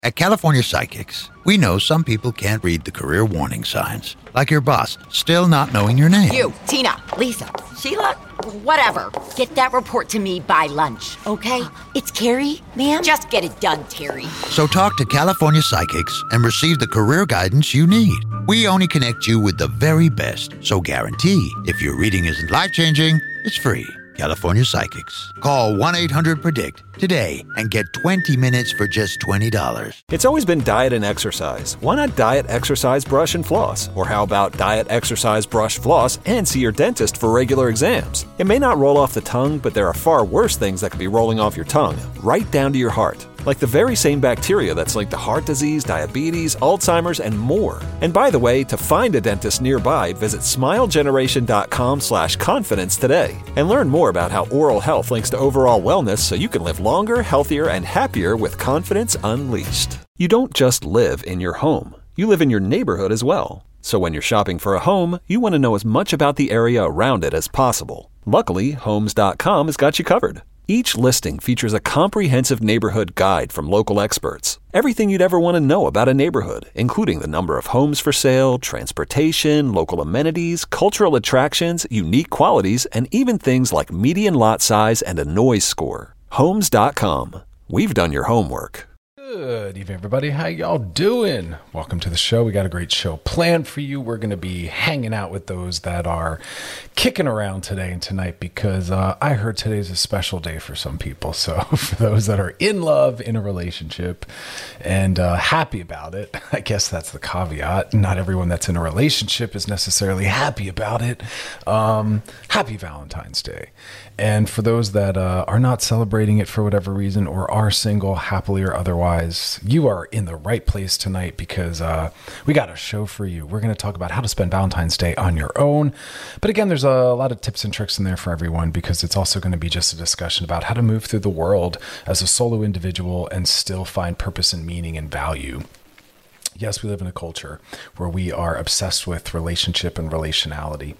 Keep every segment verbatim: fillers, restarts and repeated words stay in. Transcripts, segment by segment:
At California Psychics, we know some people can't read the career warning signs, like your boss still not knowing your name. You, Tina, Lisa, Sheila, whatever. Get that report to me by lunch, okay? It's Carrie, ma'am. Just get it done, Terry. So talk to California Psychics and receive the career guidance you need. We only connect you with the very best, so guarantee if your reading isn't life-changing, it's free. California Psychics. Call one eight hundred predict today and get twenty minutes for just twenty dollars. It's always been diet and exercise. Why not diet, exercise, brush, and floss? Or how about diet, exercise, brush, floss, and see your dentist for regular exams? It may not roll off the tongue, but there are far worse things that could be rolling off your tongue, right down to your heart. Like the very same bacteria that's linked to heart disease, diabetes, Alzheimer's, and more. And by the way, to find a dentist nearby, visit smilegeneration.com slash confidence today and learn more about how oral health links to overall wellness so you can live longer, healthier, and happier with confidence unleashed. You don't just live in your home. You live in your neighborhood as well. So when you're shopping for a home, you want to know as much about the area around it as possible. Luckily, Homes dot com has got you covered. Each listing features a comprehensive neighborhood guide from local experts. Everything you'd ever want to know about a neighborhood, including the number of homes for sale, transportation, local amenities, cultural attractions, unique qualities, and even things like median lot size and a noise score. Homes dot com. We've done your homework. Good evening, everybody. How y'all doing? Welcome to the show. We got a great show planned for you. We're going to be hanging out with those that are kicking around today and tonight because uh, I heard today's a special day for some people. So for those that are in love, in a relationship, and uh, happy about it, I guess that's the caveat. Not everyone that's in a relationship is necessarily happy about it. Um, happy Valentine's Day. And for those that uh, are not celebrating it for whatever reason or are single, happily or otherwise, you are in the right place tonight because uh, we got a show for you. We're going to talk about how to spend Valentine's Day on your own. But again, there's a lot of tips and tricks in there for everyone because it's also going to be just a discussion about how to move through the world as a solo individual and still find purpose and meaning and value. Yes, we live in a culture where we are obsessed with relationship and relationality.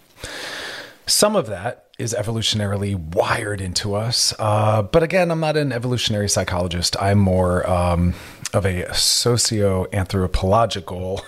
Some of that is evolutionarily wired into us. Uh, but again, I'm not an evolutionary psychologist. I'm more um, of a socio-anthropological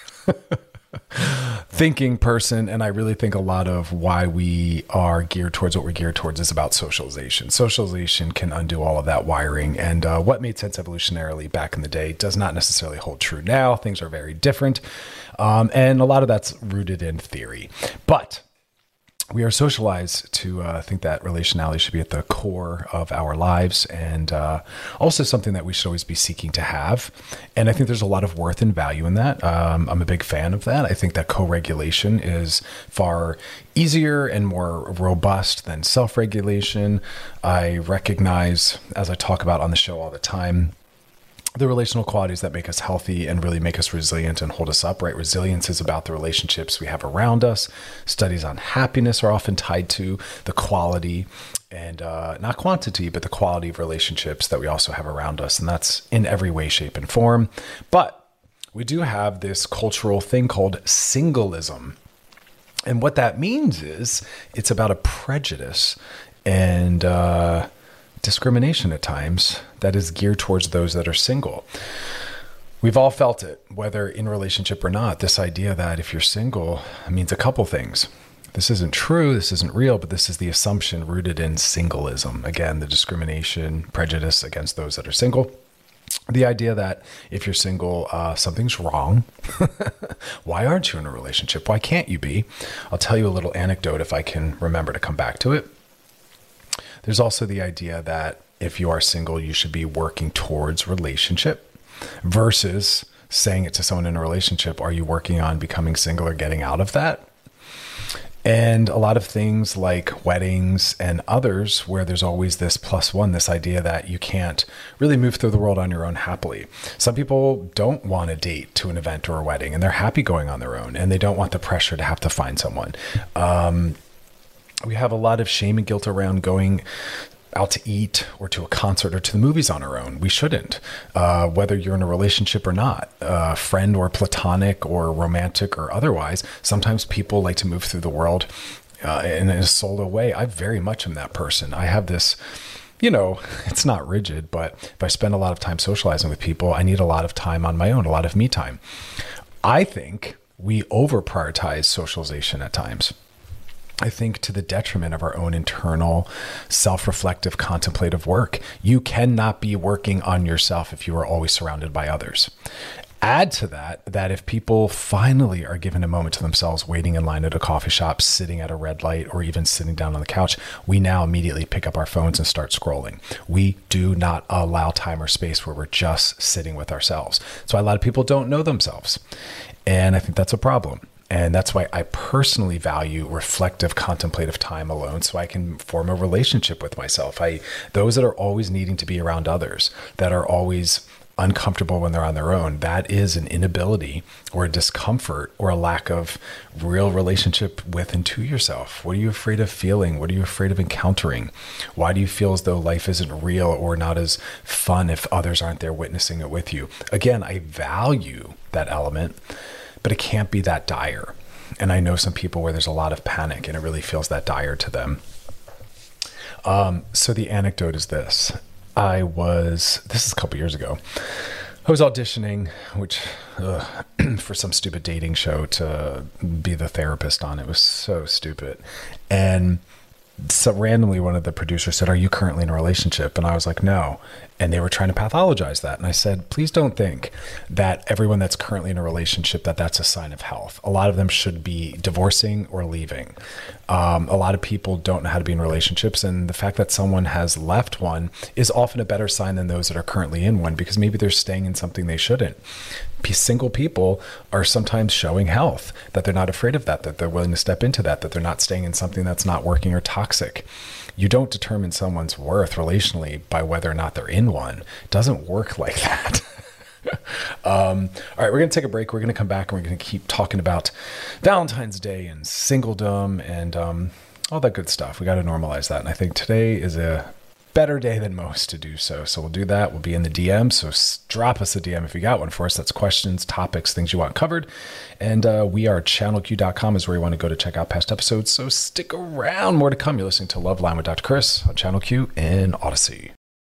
thinking person. And I really think a lot of why we are geared towards what we're geared towards is about socialization. Socialization can undo all of that wiring. And uh, what made sense evolutionarily back in the day does not necessarily hold true now. Things are very different. Um, and a lot of that's rooted in theory. But we are socialized to uh, think that relationality should be at the core of our lives and uh, also something that we should always be seeking to have. And I think there's a lot of worth and value in that. Um, I'm a big fan of that. I think that co-regulation is far easier and more robust than self-regulation. I recognize, as I talk about on the show all the time, the relational qualities that make us healthy and really make us resilient and hold us up, right? Resilience is about the relationships we have around us. Studies on happiness are often tied to the quality and uh, not quantity, but the quality of relationships that we also have around us. And that's in every way, shape, and form. But we do have this cultural thing called singleism. And what that means is it's about a prejudice and uh, discrimination at times that is geared towards those that are single. We've all felt it, whether in relationship or not, this idea that if you're single, it means a couple things. This isn't true, this isn't real, but this is the assumption rooted in singleism. Again, the discrimination, prejudice against those that are single. The idea that if you're single, uh, something's wrong. Why aren't you in a relationship? Why can't you be? I'll tell you a little anecdote if I can remember to come back to it. There's also the idea that if you are single, you should be working towards relationship versus saying it to someone in a relationship. Are you working on becoming single or getting out of that? And a lot of things like weddings and others where there's always this plus one, this idea that you can't really move through the world on your own happily. Some people don't want a date to an event or a wedding and they're happy going on their own and they don't want the pressure to have to find someone. Um, we have a lot of shame and guilt around going out to eat or to a concert or to the movies on our own. We shouldn't, uh, whether you're in a relationship or not, uh, friend or platonic or romantic or otherwise. Sometimes people like to move through the world uh, in a solo way. I very much am that person. I have this you know, it's not rigid, but if I spend a lot of time socializing with people, I need a lot of time on my own, a lot of me time. I think we over prioritize socialization at times. I think to the detriment of our own internal self-reflective contemplative work. You cannot be working on yourself if you are always surrounded by others. Add to that, that if people finally are given a moment to themselves, waiting in line at a coffee shop, sitting at a red light, or even sitting down on the couch, we now immediately pick up our phones and start scrolling. We do not allow time or space where we're just sitting with ourselves. So a lot of people don't know themselves. And I think that's a problem. And that's why I personally value reflective, contemplative time alone, so I can form a relationship with myself. I, those that are always needing to be around others, that are always uncomfortable when they're on their own, that is an inability or a discomfort or a lack of real relationship with and to yourself. What are you afraid of feeling? What are you afraid of encountering? Why do you feel as though life isn't real or not as fun if others aren't there witnessing it with you? Again, I value that element, but it can't be that dire. And I know some people where there's a lot of panic and it really feels that dire to them. Um, so the anecdote is this. I was, this is a couple years ago, I was auditioning, which ugh, for some stupid dating show to be the therapist on. It was so stupid. And so randomly one of the producers said, "Are you currently in a relationship?" And I was like, "No." And they were trying to pathologize that. And I said, please don't think that everyone that's currently in a relationship, that that's a sign of health. A lot of them should be divorcing or leaving. Um, a lot of people don't know how to be in relationships. And the fact that someone has left one is often a better sign than those that are currently in one, because maybe they're staying in something they shouldn't. Single people are sometimes showing health, that they're not afraid of that, that they're willing to step into that, that they're not staying in something that's not working or toxic. You don't determine someone's worth relationally by whether or not they're in one. It doesn't work like that. um, all right, we're going to take a break. We're going to come back and we're going to keep talking about Valentine's Day and singledom and um, all that good stuff. We got to normalize that. And I think today is a better day than most to do so. So we'll do that. We'll be in the D M. So drop us a D M if you got one for us. That's questions, topics, things you want covered. And uh, we are channel q dot com is where you want to go to check out past episodes. So stick around. More to come. You're listening to Love Line with Doctor Chris on Channel Q in Odyssey.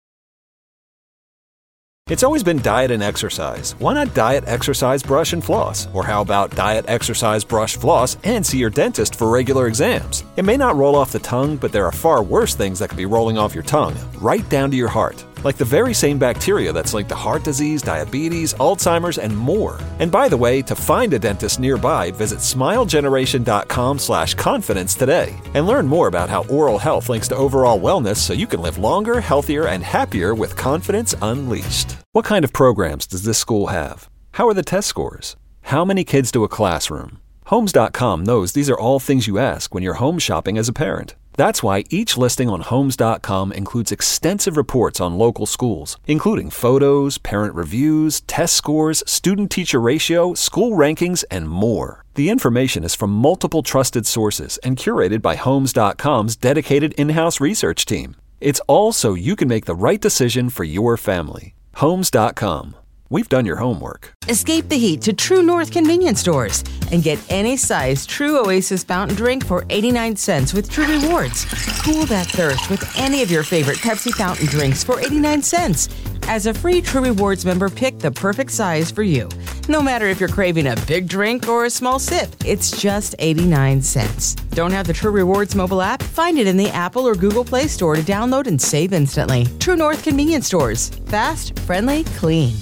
It's always been diet and exercise. Why not diet, exercise, brush, and floss? Or how about diet, exercise, brush, floss, and see your dentist for regular exams? It may not roll off the tongue, but there are far worse things that could be rolling off your tongue, right down to your heart. Like the very same bacteria that's linked to heart disease, diabetes, Alzheimer's, and more. And by the way, to find a dentist nearby, visit smilegeneration.com slash confidence today. And learn more about how oral health links to overall wellness so you can live longer, healthier, and happier with confidence unleashed. What kind of programs does this school have? How are the test scores? How many kids do a classroom? Homes dot com knows these are all things you ask when you're home shopping as a parent. That's why each listing on Homes dot com includes extensive reports on local schools, including photos, parent reviews, test scores, student-teacher ratio, school rankings, and more. The information is from multiple trusted sources and curated by Homes dot com's dedicated in-house research team. It's all so you can make the right decision for your family. Homes dot com. We've done your homework. Escape the heat to True North convenience stores and get any size True Oasis fountain drink for eighty-nine cents with True Rewards. Cool that thirst with any of your favorite Pepsi fountain drinks for eighty-nine cents. As a free True Rewards member, pick the perfect size for you. No matter if you're craving a big drink or a small sip, it's just eighty-nine cents. Don't have the True Rewards mobile app? Find it in the Apple or Google Play Store to download and save instantly. True North convenience stores. Fast, friendly, clean.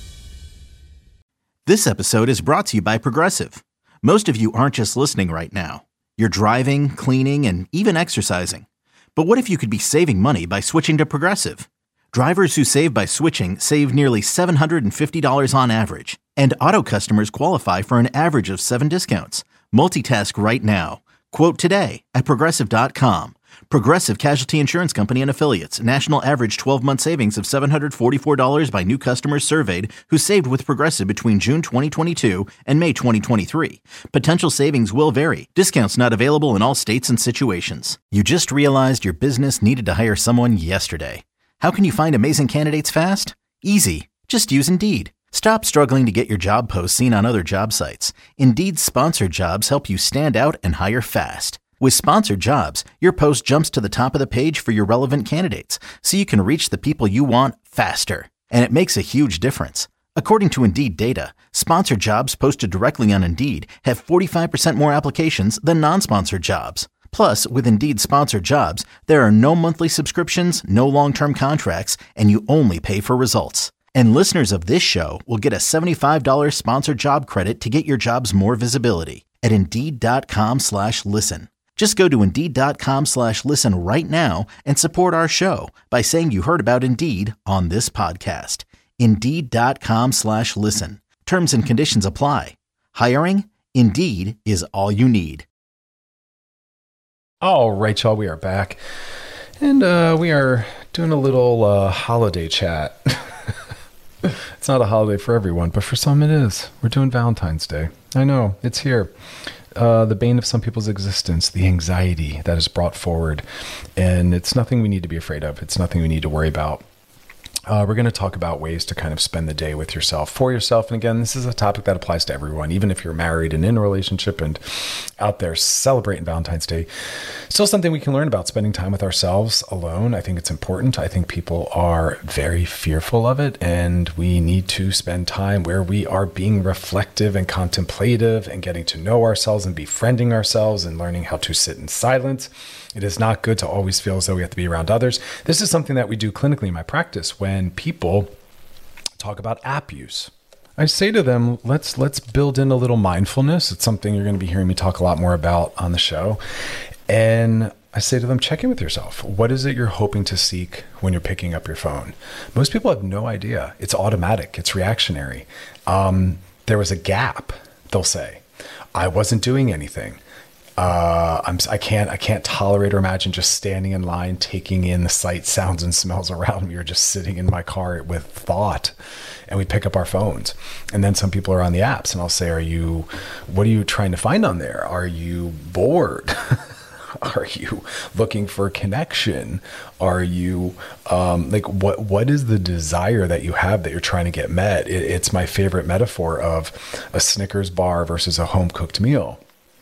This episode is brought to you by Progressive. Most of you aren't just listening right now. You're driving, cleaning, and even exercising. But what if you could be saving money by switching to Progressive? Drivers who save by switching save nearly seven hundred fifty dollars on average. And auto customers qualify for an average of seven discounts. Multitask right now. Quote today at Progressive dot com. Progressive Casualty Insurance Company and Affiliates. National average twelve-month savings of seven hundred forty-four dollars by new customers surveyed who saved with Progressive between June twenty twenty-two and May twenty twenty-three. Potential savings will vary. Discounts not available in all states and situations. You just realized your business needed to hire someone yesterday. How can you find amazing candidates fast? Easy. Just use Indeed. Stop struggling to get your job posts seen on other job sites. Indeed's sponsored jobs help you stand out and hire fast. With Sponsored Jobs, your post jumps to the top of the page for your relevant candidates, so you can reach the people you want faster. And it makes a huge difference. According to Indeed data, sponsored jobs posted directly on Indeed have forty-five percent more applications than non-sponsored jobs. Plus, with Indeed Sponsored Jobs, there are no monthly subscriptions, no long-term contracts, and you only pay for results. And listeners of this show will get a seventy-five dollars sponsored job credit to get your jobs more visibility at Indeed.com slash listen. Just go to Indeed.com slash listen right now and support our show by saying you heard about Indeed on this podcast. Indeed.com slash listen. Terms and conditions apply. Hiring? Indeed is all you need. All right, y'all, we are back. And uh, we are doing a little uh, holiday chat. It's not a holiday for everyone, but for some it is. We're doing Valentine's Day. I know, it's here. Uh, the bane of some people's existence, the anxiety that is brought forward. And it's nothing we need to be afraid of. It's nothing we need to worry about. Uh, we're going to talk about ways to kind of spend the day with yourself, for yourself. And again, this is a topic that applies to everyone, even if you're married and in a relationship and out there celebrating Valentine's Day. Still something we can learn about spending time with ourselves alone. I think it's important. I think people are very fearful of it, and we need to spend time where we are being reflective and contemplative and getting to know ourselves and befriending ourselves and learning how to sit in silence. It is not good to always feel as though we have to be around others. This is something that we do clinically in my practice when people talk about app use. I say to them, let's let's build in a little mindfulness. It's something you're going to be hearing me talk a lot more about on the show. And I say to them, check in with yourself. What is it you're hoping to seek when you're picking up your phone? Most people have no idea. It's automatic. It's reactionary. Um, there was a gap, they'll say. I wasn't doing anything. Uh, I'm, I can't, I can't tolerate or imagine just standing in line, taking in the sights, sounds, and smells around me, or just sitting in my car with thought. And we pick up our phones. And then some people are on the apps, and I'll say, are you, what are you trying to find on there? Are you bored? Are you looking for connection? Are you, um, like, what, what is the desire that you have that you're trying to get met? It, it's my favorite metaphor of a Snickers bar versus a home cooked meal.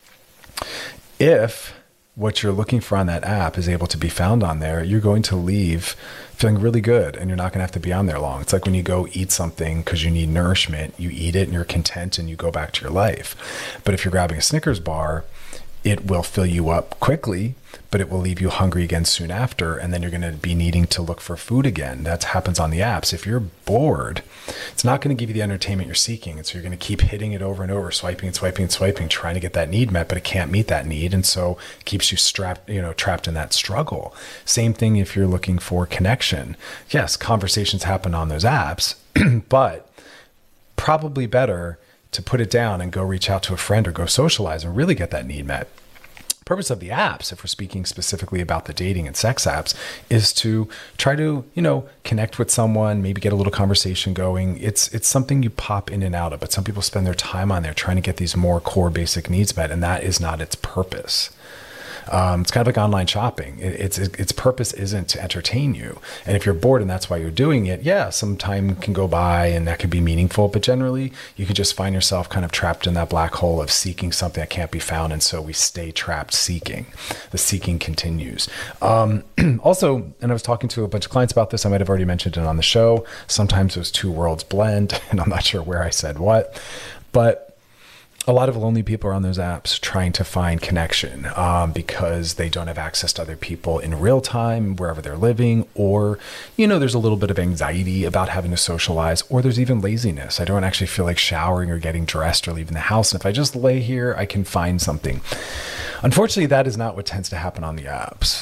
If what you're looking for on that app is able to be found on there, you're going to leave feeling really good, and you're not going to have to be on there long. It's like when you go eat something because you need nourishment, you eat it and you're content and you go back to your life. But if you're grabbing a Snickers bar, it will fill you up quickly, but it will leave you hungry again soon after. And then you're going to be needing to look for food again. That happens on the apps. If you're bored, it's not going to give you the entertainment you're seeking. And so you're going to keep hitting it over and over, swiping and swiping and swiping, trying to get that need met, but it can't meet that need. And so it keeps you strapped, you know, trapped in that struggle. Same thing if you're looking for connection. Yes, conversations happen on those apps, but probably better to put it down and go reach out to a friend or go socialize and really get that need met. Purpose of the apps, if we're speaking specifically about the dating and sex apps, is to try to, you know, connect with someone, maybe get a little conversation going. It's it's something you pop in and out of, but some people spend their time on there trying to get these more core basic needs met, and that is not its purpose. Um, it's kind of like online shopping. It, it's it, its purpose isn't to entertain you. And if you're bored and that's why you're doing it, yeah, some time can go by and that could be meaningful. But generally, you can just find yourself kind of trapped in that black hole of seeking something that can't be found. And so we stay trapped seeking. The seeking continues. Um, also, and I was talking to a bunch of clients about this. I might have already mentioned it on the show. Sometimes those two worlds blend, and I'm not sure where I said what. But a lot of lonely people are on those apps trying to find connection um, because they don't have access to other people in real time, wherever they're living, or, you know, there's a little bit of anxiety about having to socialize, or there's even laziness. I don't actually feel like showering or getting dressed or leaving the house. And if I just lay here, I can find something. Unfortunately, that is not what tends to happen on the apps.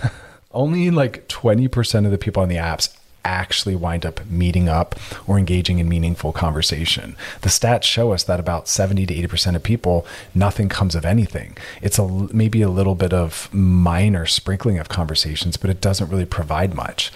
Only like twenty percent of the people on the apps actually wind up meeting up or engaging in meaningful conversation. The stats show us that about seventy to eighty percent of people, nothing comes of anything. It's a maybe a little bit of minor sprinkling of conversations, but it doesn't really provide much.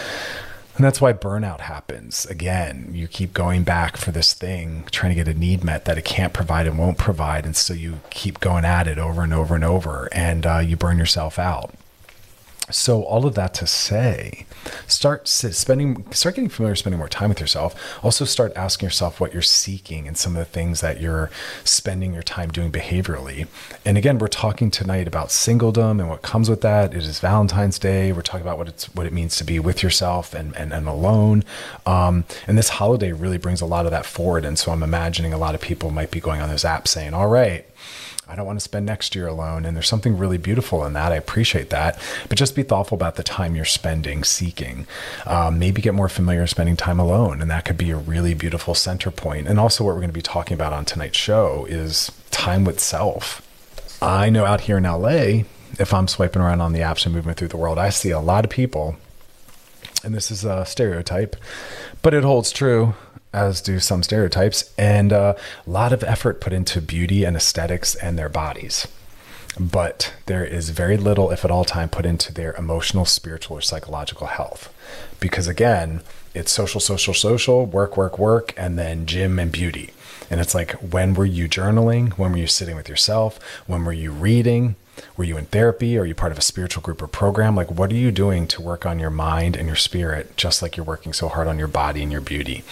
And that's why burnout happens. Again, you keep going back for this thing, trying to get a need met that it can't provide and won't provide. And so you keep going at it over and over and over, and uh, you burn yourself out. So all of that to say, start spending, start getting familiar, spending more time with yourself. Also start asking yourself what you're seeking and some of the things that you're spending your time doing behaviorally. And again, we're talking tonight about singledom and what comes with that. It is Valentine's Day. We're talking about what it's, what it means to be with yourself and, and, and alone. Um, and this holiday really brings a lot of that forward. And so I'm imagining a lot of people might be going on those apps saying, all right, I don't want to spend next year alone. And there's something really beautiful in that. I appreciate that. But just be thoughtful about the time you're spending seeking. Um, maybe get more familiar spending time alone. And that could be a really beautiful center point. And also what we're going to be talking about on tonight's show is time with self. I know out here in L A, if I'm swiping around on the apps and moving through the world, I see a lot of people, and this is a stereotype, but it holds true, as do some stereotypes, and uh, a lot of effort put into beauty and aesthetics and their bodies. But there is very little, if at all, time put into their emotional, spiritual, or psychological health. Because again, it's social, social, social, work, work, work, and then gym and beauty. And it's like, when were you journaling? When were you sitting with yourself? When were you reading? Were you in therapy? Are you part of a spiritual group or program? Like, what are you doing to work on your mind and your spirit, just like you're working so hard on your body and your beauty?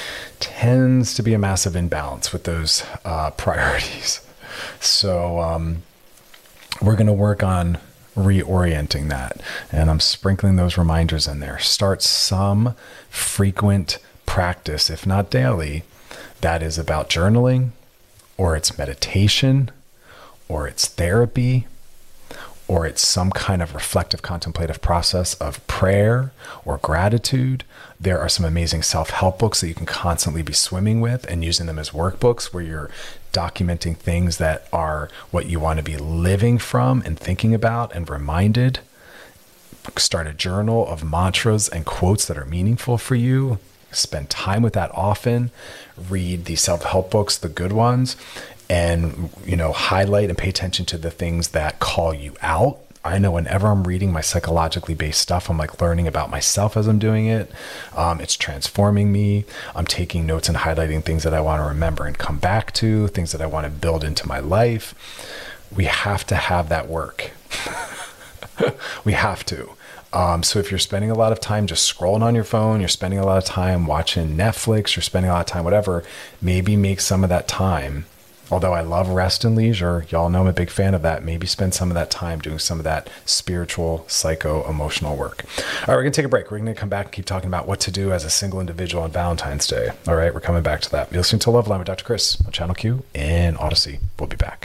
Tends to be a massive imbalance with those uh, priorities. So um, we're going to work on reorienting that. And I'm sprinkling those reminders in there. Start some frequent practice, if not daily, that is about journaling, or it's meditation, or it's therapy, or it's some kind of reflective contemplative process of prayer or gratitude. There are some amazing self-help books that you can constantly be swimming with and using them as workbooks where you're documenting things that are what you want to be living from and thinking about and reminded. Start a journal of mantras and quotes that are meaningful for you. Spend time with that often. Read the self-help books, the good ones, and, you know, highlight and pay attention to the things that call you out. I know whenever I'm reading my psychologically based stuff, I'm like learning about myself as I'm doing it. Um, it's transforming me. I'm taking notes and highlighting things that I want to remember and come back to, things that I want to build into my life. We have to have that work. We have to. Um, so if you're spending a lot of time just scrolling on your phone, you're spending a lot of time watching Netflix, you're spending a lot of time, whatever, maybe make some of that time. Although I love rest and leisure, y'all know I'm a big fan of that. Maybe spend some of that time doing some of that spiritual, psycho-emotional work. All right, we're going to take a break. We're going to come back and keep talking about what to do as a single individual on Valentine's Day. All right, we're coming back to that. You're listening to Love Line with Doctor Chris on Channel Q and Odyssey. We'll be back.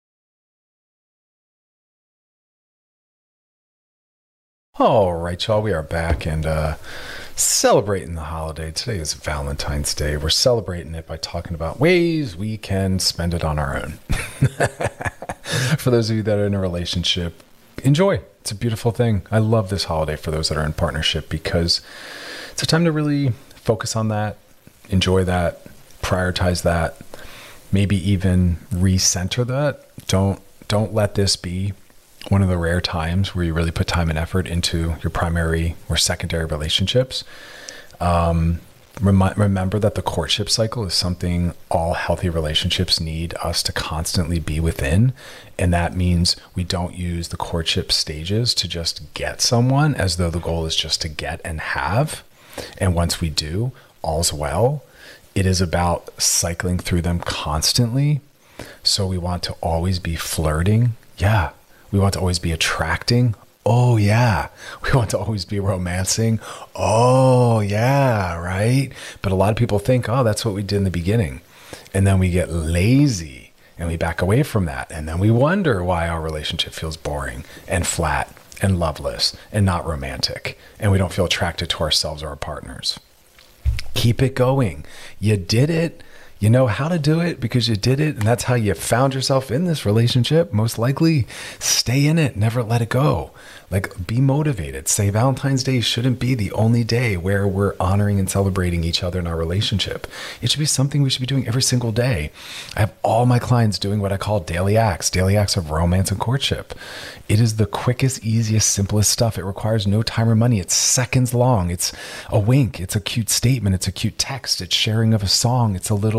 All right, y'all, we are back and uh, celebrating the holiday. Today is Valentine's Day. We're celebrating it by talking about ways we can spend it on our own. For those of you that are in a relationship, enjoy. It's a beautiful thing. I love this holiday for those that are in partnership because it's a time to really focus on that, enjoy that, prioritize that, maybe even recenter that. Don't don't let this be one of the rare times where you really put time and effort into your primary or secondary relationships. Um, rem- remember that the courtship cycle is something all healthy relationships need us to constantly be within. And that means we don't use the courtship stages to just get someone as though the goal is just to get and have. And once we do, all's well. It is about cycling through them constantly. So we want to always be flirting. Yeah. We want to always be attracting. Oh, yeah. We want to always be romancing. Oh, yeah, right? But a lot of people think, oh, that's what we did in the beginning. And then we get lazy and we back away from that. And then we wonder why our relationship feels boring and flat and loveless and not romantic. And we don't feel attracted to ourselves or our partners. Keep it going. You did it. You know how to do it because you did it, and that's how you found yourself in this relationship. Most likely, stay in it. Never let it go. Like, be motivated. Say Valentine's Day shouldn't be the only day where we're honoring and celebrating each other in our relationship. It should be something we should be doing every single day. I have all my clients doing what I call daily acts, daily acts of romance and courtship. It is the quickest, easiest, simplest stuff. It requires no time or money. It's seconds long. It's a wink. It's a cute statement. It's a cute text. It's sharing of a song. It's a little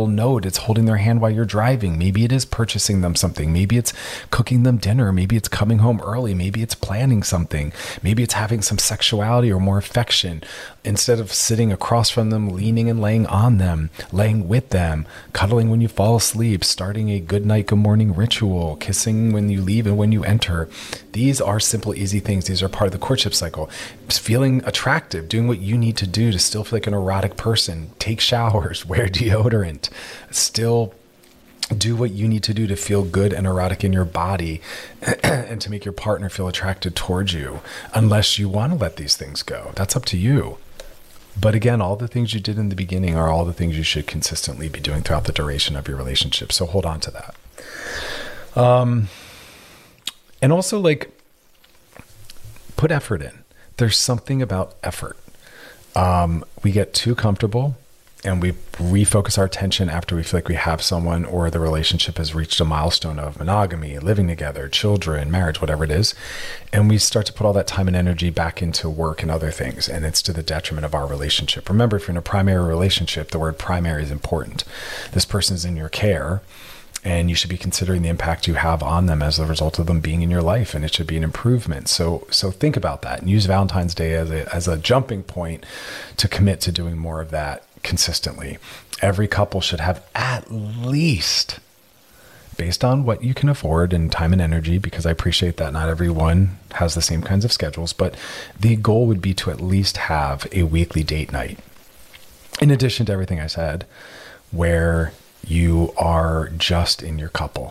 note. It's holding their hand while you're driving. Maybe it is purchasing them something. Maybe it's cooking them dinner. Maybe it's coming home early. Maybe it's planning something. Maybe it's having some sexuality or more affection. Instead of sitting across from them, leaning and laying on them, laying with them, cuddling when you fall asleep, starting a good night, good morning ritual, kissing when you leave and when you enter. These are simple, easy things. These are part of the courtship cycle. Feeling attractive, doing what you need to do to still feel like an erotic person, take showers, wear deodorant, still do what you need to do to feel good and erotic in your body and to make your partner feel attracted towards you, unless you want to let these things go. That's up to you. But again, all the things you did in the beginning are all the things you should consistently be doing throughout the duration of your relationship. So hold on to that. Um, and also, like, put effort in. There's something about effort. Um, we get too comfortable and we refocus our attention after we feel like we have someone or the relationship has reached a milestone of monogamy, living together, children, marriage, whatever it is. And we start to put all that time and energy back into work and other things. And it's to the detriment of our relationship. Remember, if you're in a primary relationship, the word primary is important. This person is in your care, and you should be considering the impact you have on them as a result of them being in your life. And it should be an improvement. So, so think about that and use Valentine's Day as a, as a jumping point to commit to doing more of that consistently. Every couple should have at least, based on what you can afford and time and energy, because I appreciate that not everyone has the same kinds of schedules, but the goal would be to at least have a weekly date night. In addition to everything I said, where you are just in your couple.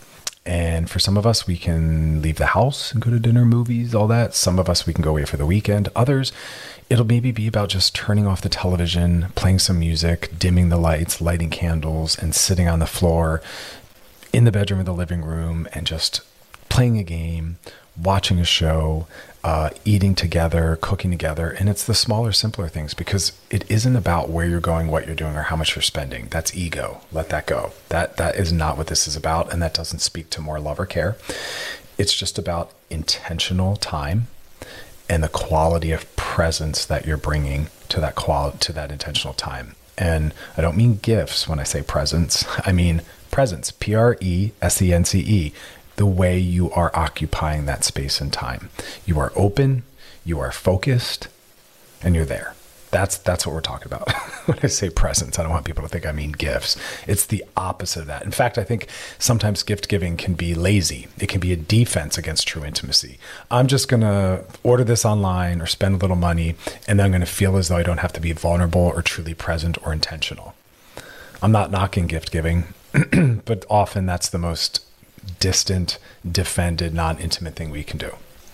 And for some of us, we can leave the house and go to dinner, movies, all that. Some of us, we can go away for the weekend. Others, it'll maybe be about just turning off the television, playing some music, dimming the lights, lighting candles, and sitting on the floor in the bedroom or the living room and just playing a game, watching a show, uh, eating together, cooking together. And it's the smaller, simpler things, because it isn't about where you're going, what you're doing, or how much you're spending. That's ego. Let that go. That that is not what this is about. And that doesn't speak to more love or care. It's just about intentional time and the quality of presence that you're bringing to that quality, to that intentional time. And I don't mean gifts when I say presence. I mean presence, P R E S E N C E. The way you are occupying that space and time. You are open, you are focused, and you're there. That's that's what we're talking about. When I say presence, I don't want people to think I mean gifts. It's the opposite of that. In fact, I think sometimes gift giving can be lazy. It can be a defense against true intimacy. I'm just going to order this online or spend a little money, and then I'm going to feel as though I don't have to be vulnerable or truly present or intentional. I'm not knocking gift giving, but often that's the most distant, defended, non-intimate thing we can do.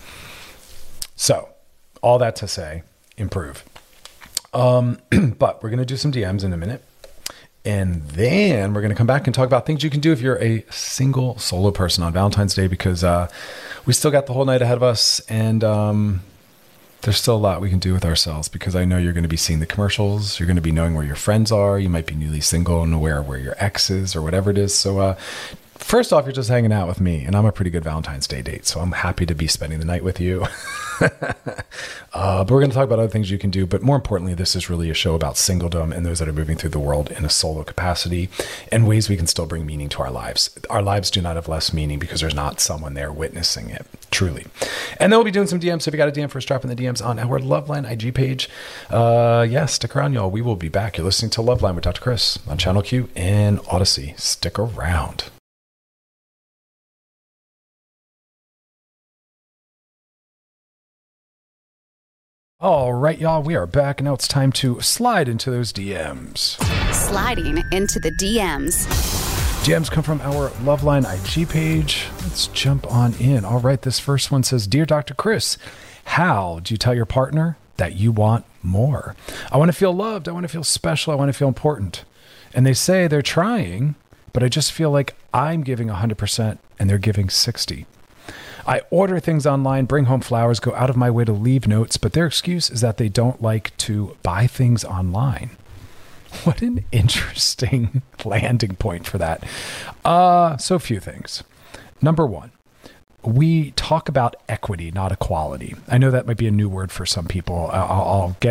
So all that to say, improve. Um, but we're going to do some D Ms in a minute. And then we're going to come back and talk about things you can do if you're a single solo person on Valentine's Day, because uh, we still got the whole night ahead of us. And um, there's still a lot we can do with ourselves, because I know you're going to be seeing the commercials. You're going to be knowing where your friends are. You might be newly single and aware of where your ex is or whatever it is. So uh, first off, you're just hanging out with me, and I'm a pretty good Valentine's Day date, so I'm happy to be spending the night with you. uh, but we're going to talk about other things you can do. But more importantly, this is really a show about singledom and those that are moving through the world in a solo capacity, and ways we can still bring meaning to our lives. Our lives do not have less meaning because there's not someone there witnessing it, truly. And then we'll be doing some D Ms. So if you got a D M for us, drop in the D Ms on our Loveline I G page. Uh, yeah, stick around, y'all. We will be back. You're listening to Loveline with Doctor Chris on Channel Q and Odyssey. Stick around. All right, y'all, we are back. Now it's time to slide into those D Ms. Sliding into the D Ms. D Ms come from our Loveline I G page. Let's jump on in. All right, this first one says, Dear Doctor Chris, how do you tell your partner that you want more? I want to feel loved. I want to feel special. I want to feel important. And they say they're trying, but I just feel like I'm giving one hundred percent and they're giving sixty. I order things online, bring home flowers, go out of my way to leave notes, but their excuse is that they don't like to buy things online. What an interesting landing point for that. Uh, so few things. Number one, we talk about equity, not equality. I know that might be a new word for some people. I'll, I'll get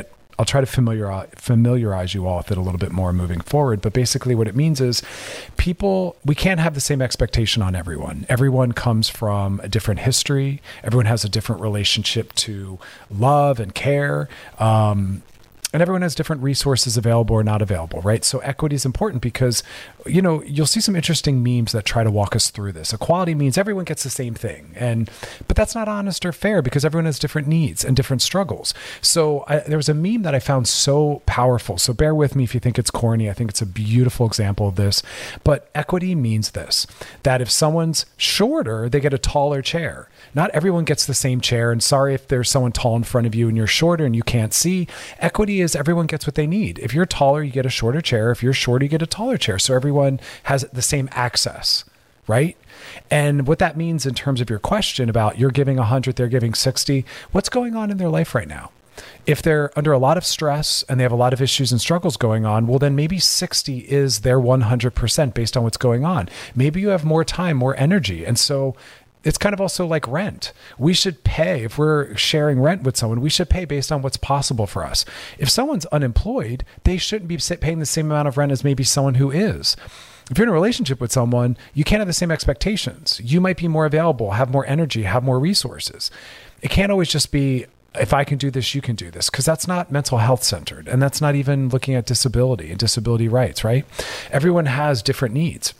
I'll try to familiarize, familiarize you all with it a little bit more moving forward. But basically what it means is people, we can't have the same expectation on everyone. Everyone comes from a different history. Everyone has a different relationship to love and care. Um, And everyone has different resources available or not available, right? So equity is important because, you know, you'll see some interesting memes that try to walk us through this. Equality means everyone gets the same thing. And, but that's not honest or fair because everyone has different needs and different struggles. So I, there was a meme that I found so powerful. So bear with me if you think it's corny. I think it's a beautiful example of this. But equity means this, that if someone's shorter, they get a taller chair. Not everyone gets the same chair. And sorry if there's someone tall in front of you and you're shorter and you can't see. Equity is everyone gets what they need. If you're taller, you get a shorter chair. If you're shorter, you get a taller chair. So everyone has the same access, right? And what that means in terms of your question about you're giving one hundred, they're giving sixty, what's going on in their life right now? If they're under a lot of stress and they have a lot of issues and struggles going on, well, then maybe sixty is their one hundred percent based on what's going on. Maybe you have more time, more energy. And so it's kind of also like rent. We should pay, if we're sharing rent with someone, we should pay based on what's possible for us. If someone's unemployed, they shouldn't be paying the same amount of rent as maybe someone who is. If you're in a relationship with someone, you can't have the same expectations. You might be more available, have more energy, have more resources. It can't always just be, if I can do this, you can do this, because that's not mental health centered. And that's not even looking at disability and disability rights, right? Everyone has different needs.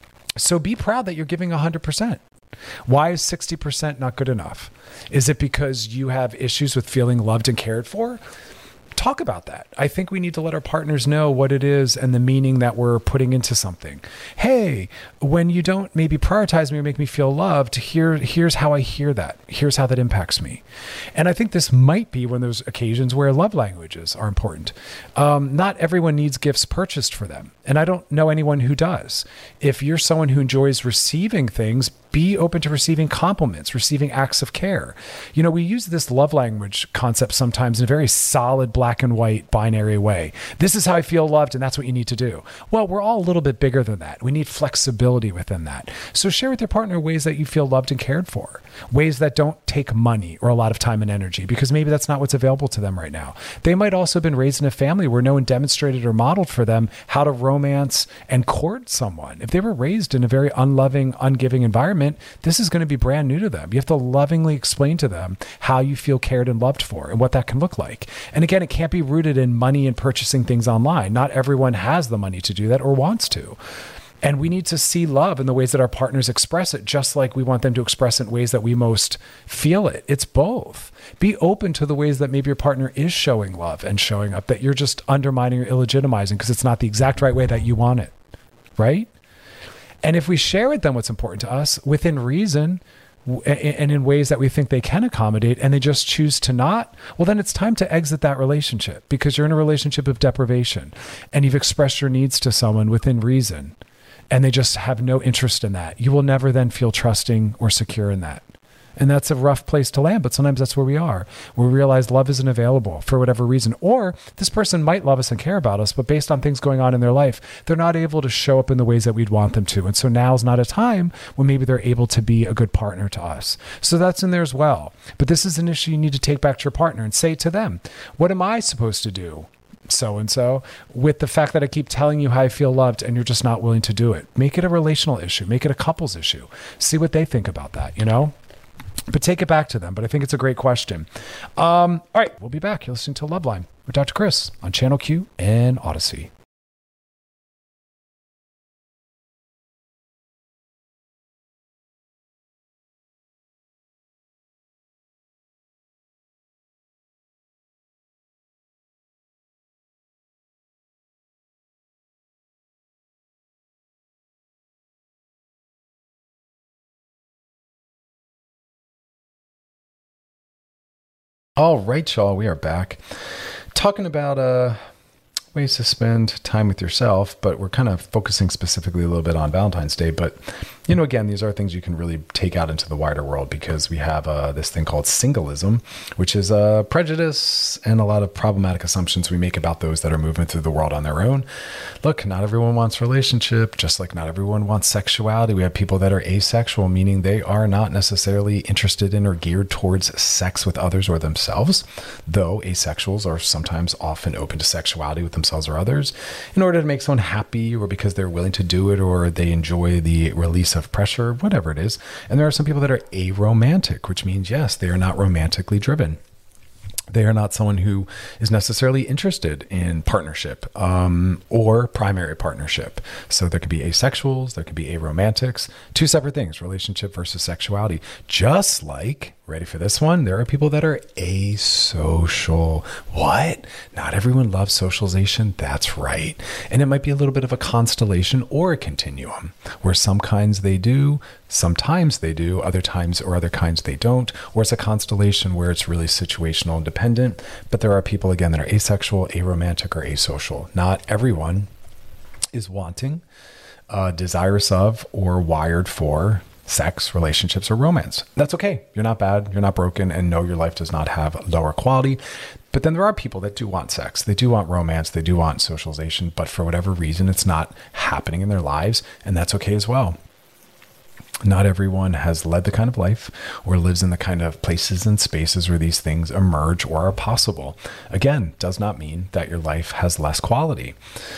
So be proud that you're giving one hundred percent. Why is sixty percent not good enough? Is it because you have issues with feeling loved and cared for? Talk about that. I think we need to let our partners know what it is and the meaning that we're putting into something. Hey, when you don't maybe prioritize me or make me feel loved, here, here's how I hear that. Here's how that impacts me. And I think this might be one of those occasions where love languages are important. Um, not everyone needs gifts purchased for them. And I don't know anyone who does. If you're someone who enjoys receiving things, be open to receiving compliments, receiving acts of care. You know, we use this love language concept sometimes in a very solid black and white binary way. This is how I feel loved, and that's what you need to do. Well, we're all a little bit bigger than that. We need flexibility within that. So share with your partner ways that you feel loved and cared for, ways that don't take money or a lot of time and energy, because maybe that's not what's available to them right now. They might also have been raised in a family where no one demonstrated or modeled for them how to romance and court someone. If they were raised in a very unloving, ungiving environment, this is going to be brand new to them. You have to lovingly explain to them how you feel cared and loved for and what that can look like. And again, it can't be rooted in money and purchasing things online. Not everyone has the money to do that or wants to. And we need to see love in the ways that our partners express it, just like we want them to express it in ways that we most feel it. It's both. Be open to the ways that maybe your partner is showing love and showing up, that you're just undermining or illegitimizing because it's not the exact right way that you want it, right? And if we share with them what's important to us within reason and in ways that we think they can accommodate, and they just choose to not, well, then it's time to exit that relationship, because you're in a relationship of deprivation and you've expressed your needs to someone within reason and they just have no interest in that. You will never then feel trusting or secure in that. And that's a rough place to land, but sometimes that's where we are. We realize love isn't available for whatever reason. Or this person might love us and care about us, but based on things going on in their life, they're not able to show up in the ways that we'd want them to. And so now's not a time when maybe they're able to be a good partner to us. So that's in there as well. But this is an issue you need to take back to your partner and say to them, what am I supposed to do, so-and-so, with the fact that I keep telling you how I feel loved and you're just not willing to do it? Make it a relational issue. Make it a couples issue. See what they think about that, you know? But take it back to them. But I think it's a great question. Um, all right, we'll be back. You're listening to Loveline with Doctor Chris on Channel Q and Odyssey. All right, y'all, we are back talking about uh, ways to spend time with yourself, but we're kind of focusing specifically a little bit on Valentine's Day. But, you know, again, these are things you can really take out into the wider world, because we have uh, this thing called singleism, which is a prejudice and a lot of problematic assumptions we make about those that are moving through the world on their own. Look, not everyone wants relationship, just like not everyone wants sexuality. We have people that are asexual, meaning they are not necessarily interested in or geared towards sex with others or themselves, though asexuals are sometimes often open to sexuality with themselves or others in order to make someone happy, or because they're willing to do it, or they enjoy the release of pressure, whatever it is. And there are some people that are aromantic, which means, yes, they are not romantically driven. They are not someone who is necessarily interested in partnership um, or primary partnership. So there could be asexuals, there could be aromantics, two separate things, relationship versus sexuality. Just like, ready for this one, there are people that are asocial. What? Not everyone loves socialization. That's right. And it might be a little bit of a constellation or a continuum, where some kinds they do, sometimes they do, other times or other kinds they don't, or it's a constellation where it's really situational and dependent. But there are people, again, that are asexual, aromantic, or asocial. Not everyone is wanting, uh, desirous of, or wired for sex, relationships, or romance. That's okay. You're not bad. You're not broken. And no, your life does not have lower quality. But then there are people that do want sex. They do want romance. They do want socialization. But for whatever reason, it's not happening in their lives. And that's okay as well. Not everyone has led the kind of life or lives in the kind of places and spaces where these things emerge or are possible. Again, does not mean that your life has less quality.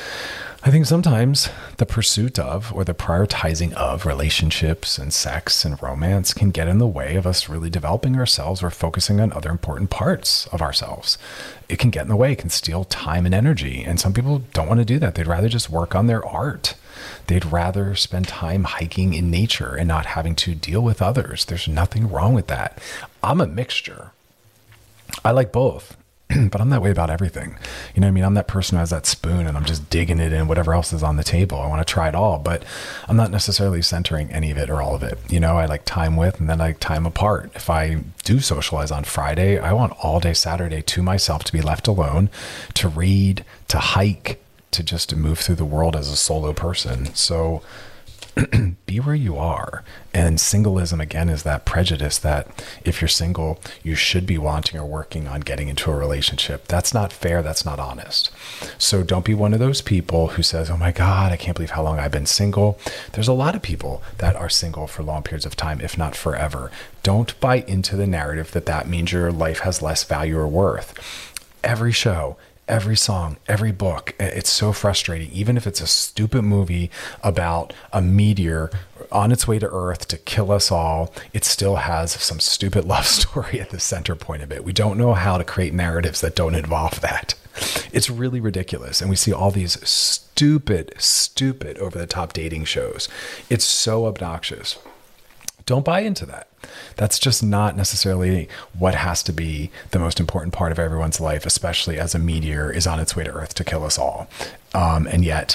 I think sometimes the pursuit of, or the prioritizing of, relationships and sex and romance can get in the way of us really developing ourselves or focusing on other important parts of ourselves. It can get in the way. It can steal time and energy. And some people don't want to do that. They'd rather just work on their art. They'd rather spend time hiking in nature and not having to deal with others. There's nothing wrong with that. I'm a mixture. I like both. But I'm that way about everything. You know what I mean? I'm that person who has that spoon and I'm just digging it in whatever else is on the table. I want to try it all, but I'm not necessarily centering any of it or all of it. You know, I like time with, and then I like time apart. If I do socialize on Friday, I want all day Saturday to myself to be left alone, to read, to hike, to just to move through the world as a solo person. So be where you are. And singleism, again, is that prejudice that if you're single, you should be wanting or working on getting into a relationship. That's not fair. That's not honest. So don't be one of those people who says, oh my God, I can't believe how long I've been single. There's a lot of people that are single for long periods of time, if not forever. Don't buy into the narrative that that means your life has less value or worth. Every show, every song, every book, it's so frustrating. Even if it's a stupid movie about a meteor on its way to Earth to kill us all, it still has some stupid love story at the center point of it. We don't know how to create narratives that don't involve that. It's really ridiculous. And we see all these stupid, stupid over-the-top dating shows. It's so obnoxious. Don't buy into that. That's just not necessarily what has to be the most important part of everyone's life, especially as a meteor is on its way to Earth to kill us all. Um, and yet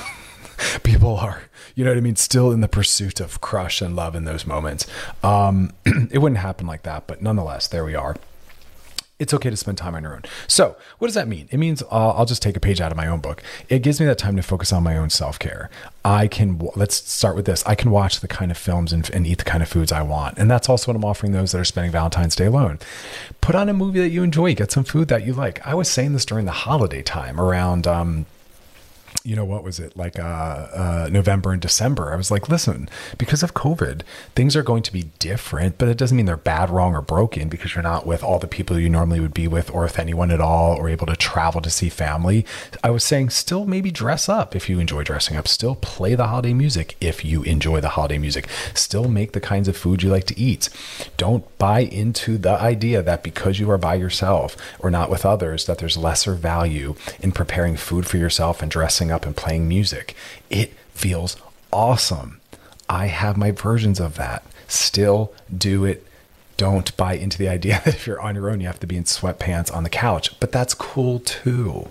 people are, you know what I mean, still in the pursuit of crush and love in those moments. Um, it wouldn't happen like that, but nonetheless, there we are. It's okay to spend time on your own. So what does that mean? It means uh, I'll just take a page out of my own book. It gives me that time to focus on my own self-care. I can, let's start with this. I can watch the kind of films and, and eat the kind of foods I want. And that's also what I'm offering those that are spending Valentine's Day alone. Put on a movie that you enjoy, get some food that you like. I was saying this during the holiday time around, um, you know, what was it like uh, uh, November and December? I was like, listen, because of COVID, things are going to be different, but it doesn't mean they're bad, wrong, or broken because you're not with all the people you normally would be with or with anyone at all or able to travel to see family. I was saying still maybe dress up if you enjoy dressing up, still play the holiday music if you enjoy the holiday music, still make the kinds of food you like to eat. Don't buy into the idea that because you are by yourself or not with others, that there's lesser value in preparing food for yourself and dressing up and playing music. It feels awesome. I have my versions of that. Still do it. Don't buy into the idea that if you're on your own, you have to be in sweatpants on the couch, but that's cool too.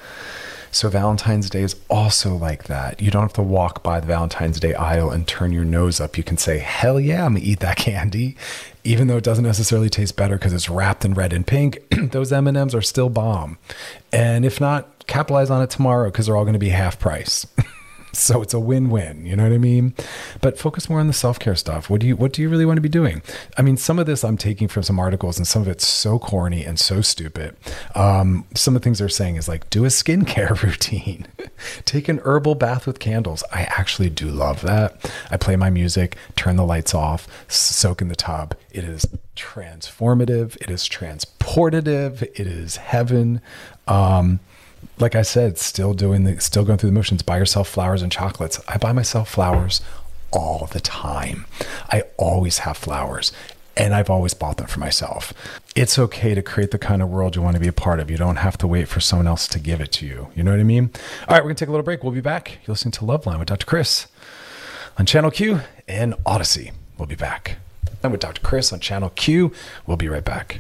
So Valentine's Day is also like that. You don't have to walk by the Valentine's Day aisle and turn your nose up. You can say, hell yeah, I'm gonna eat that candy. Even though it doesn't necessarily taste better because it's wrapped in red and pink, those M and M's are still bomb. And if not, capitalize on it tomorrow because they're all going to be half price. So it's a win-win, you know what I mean? But focus more on the self-care stuff. What do you what do you really want to be doing? I mean, some of this I'm taking from some articles, and some of it's so corny and so stupid. Um, some of the things they're saying is like, do a skincare routine. Take an herbal bath with candles. I actually do love that. I play my music, turn the lights off, soak in the tub. It is transformative. It is transportative. It is heaven. Um, Like I said, still doing the, still going through the motions. Buy yourself flowers and chocolates. I buy myself flowers all the time. I always have flowers, and I've always bought them for myself. It's okay to create the kind of world you want to be a part of. You don't have to wait for someone else to give it to you. You know what I mean? All right, we're gonna take a little break. We'll be back. You're listening to Loveline with Doctor Chris on Channel Q and Odyssey. We'll be back. I'm with Doctor Chris on Channel Q. We'll be right back.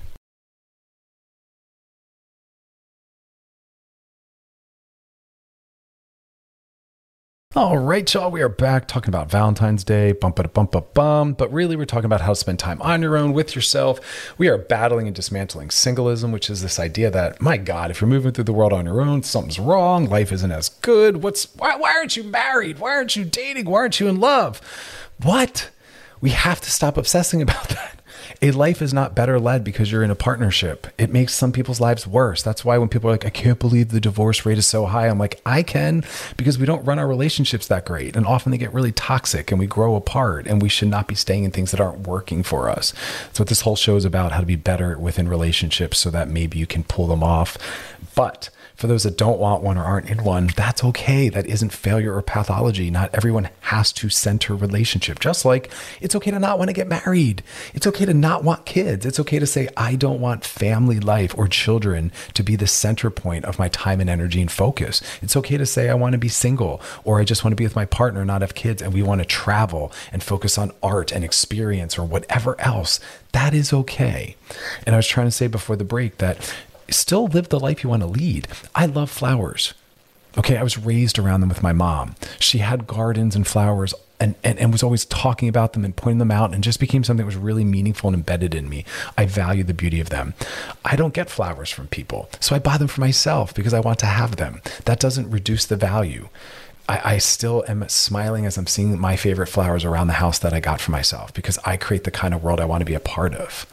All right, y'all, we are back talking about Valentine's Day, bump it, bump up, bum. But really, we're talking about how to spend time on your own with yourself. We are battling and dismantling singleism, which is this idea that, my God, if you're moving through the world on your own, something's wrong. Life isn't as good. What's why, why aren't you married? Why aren't you dating? Why aren't you in love? What? We have to stop obsessing about that. A life is not better led because you're in a partnership. It makes some people's lives worse. That's why when people are like, I can't believe the divorce rate is so high, I'm like, I can, because we don't run our relationships that great. And often they get really toxic and we grow apart, and we should not be staying in things that aren't working for us. That's what this whole show is about, how to be better within relationships so that maybe you can pull them off. But for those that don't want one or aren't in one, that's okay. That isn't failure or pathology. Not everyone has to center relationship. Just like it's okay to not want to get married. It's okay to not want kids. It's okay to say, I don't want family life or children to be the center point of my time and energy and focus. It's okay to say, I want to be single, or I just want to be with my partner, not have kids, and we want to travel and focus on art and experience or whatever else. That is okay. And I was trying to say before the break that still live the life you want to lead. I love flowers. Okay, I was raised around them with my mom. She had gardens and flowers and, and, and was always talking about them and pointing them out, and just became something that was really meaningful and embedded in me. I value the beauty of them. I don't get flowers from people, so I buy them for myself because I want to have them. That doesn't reduce the value. I, I still am smiling as I'm seeing my favorite flowers around the house that I got for myself, because I create the kind of world I want to be a part of.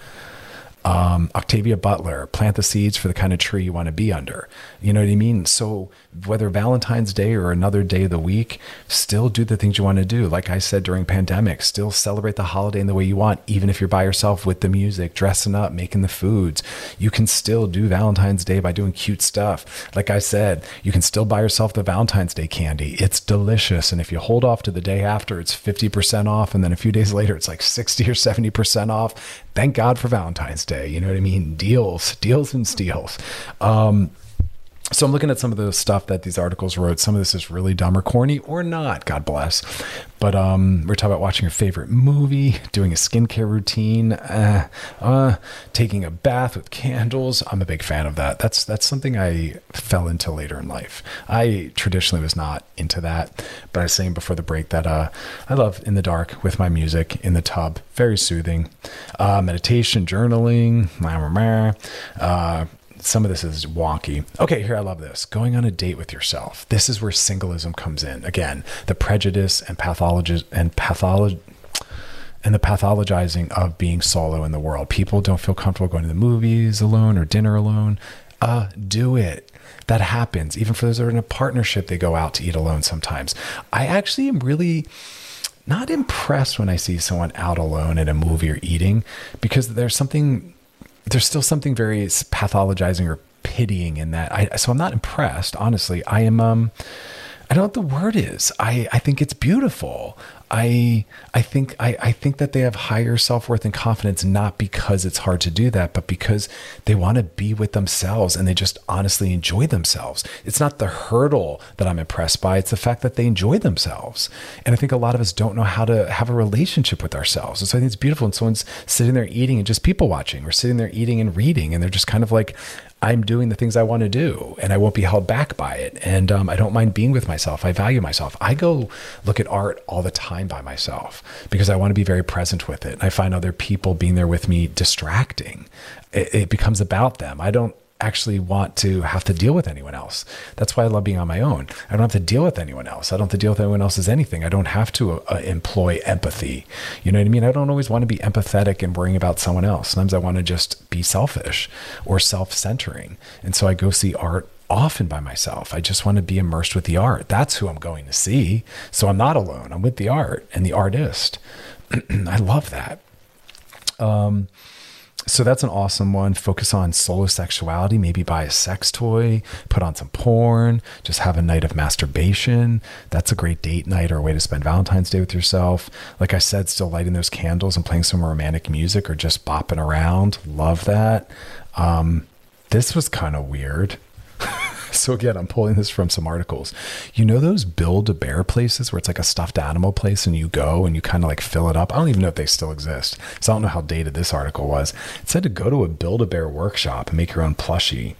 Um, Octavia Butler, plant the seeds for the kind of tree you want to be under. You know what I mean? So whether Valentine's Day or another day of the week, still do the things you want to do. Like I said, during pandemic, still celebrate the holiday in the way you want, even if you're by yourself with the music, dressing up, making the foods. You can still do Valentine's Day by doing cute stuff. Like I said, you can still buy yourself the Valentine's Day candy. It's delicious. And if you hold off to the day after, it's fifty percent off. And then a few days later, it's like sixty or seventy percent off. Thank God for Valentine's Day. You know what I mean? Deals, deals and steals. Um, So I'm looking at some of the stuff that these articles wrote. Some of this is really dumb or corny or not, God bless. But um, we're talking about watching your favorite movie, doing a skincare routine, uh, uh, taking a bath with candles. I'm a big fan of that. That's that's something I fell into later in life. I traditionally was not into that, but I was saying before the break that uh, I love in the dark with my music in the tub. Very soothing. Uh, meditation, journaling, uh, some of this is wonky. Okay, here, I love this. Going on a date with yourself. This is where singleism comes in. Again, the prejudice and pathology and pathology and the pathologizing of being solo in the world. People don't feel comfortable going to the movies alone or dinner alone. Uh, do it. That happens. Even for those that are in a partnership, they go out to eat alone sometimes. I actually am really not impressed when I see someone out alone at a movie or eating, because there's something there's still something very pathologizing or pitying in that. I, so I'm not impressed, honestly. I am, um, I don't know what the word is. I, I think it's beautiful. I, I think, I, I think that they have higher self-worth and confidence, not because it's hard to do that, but because they want to be with themselves and they just honestly enjoy themselves. It's not the hurdle that I'm impressed by. It's the fact that they enjoy themselves. And I think a lot of us don't know how to have a relationship with ourselves. And so I think it's beautiful when someone's sitting there eating and just people watching, or sitting there eating and reading, and they're just kind of like, I'm doing the things I want to do and I won't be held back by it. And um, I don't mind being with myself. I value myself. I go look at art all the time by myself because I want to be very present with it. I find other people being there with me distracting. It, it becomes about them. I don't actually want to have to deal with anyone else. That's why I love being on my own. I don't have to deal with anyone else. I don't have to deal with anyone else's anything. I don't have to uh, employ empathy. You know what I mean? I don't always want to be empathetic and worrying about someone else. Sometimes I want to just be selfish or self-centering. And so I go see art often by myself. I just want to be immersed with the art. That's who I'm going to see. So I'm not alone. I'm with the art and the artist. I love that. Um, So that's an awesome one. Focus on solo sexuality. Maybe buy a sex toy, put on some porn, just have a night of masturbation. That's a great date night or a way to spend Valentine's Day with yourself. Like I said, still lighting those candles and playing some romantic music or just bopping around. Love that. Um, this was kind of weird. So again, I'm pulling this from some articles. You know those Build-A-Bear places where it's like a stuffed animal place and you go and you kind of like fill it up? I don't even know if they still exist. So I don't know how dated this article was. It said to go to a Build-A-Bear workshop and make your own plushie.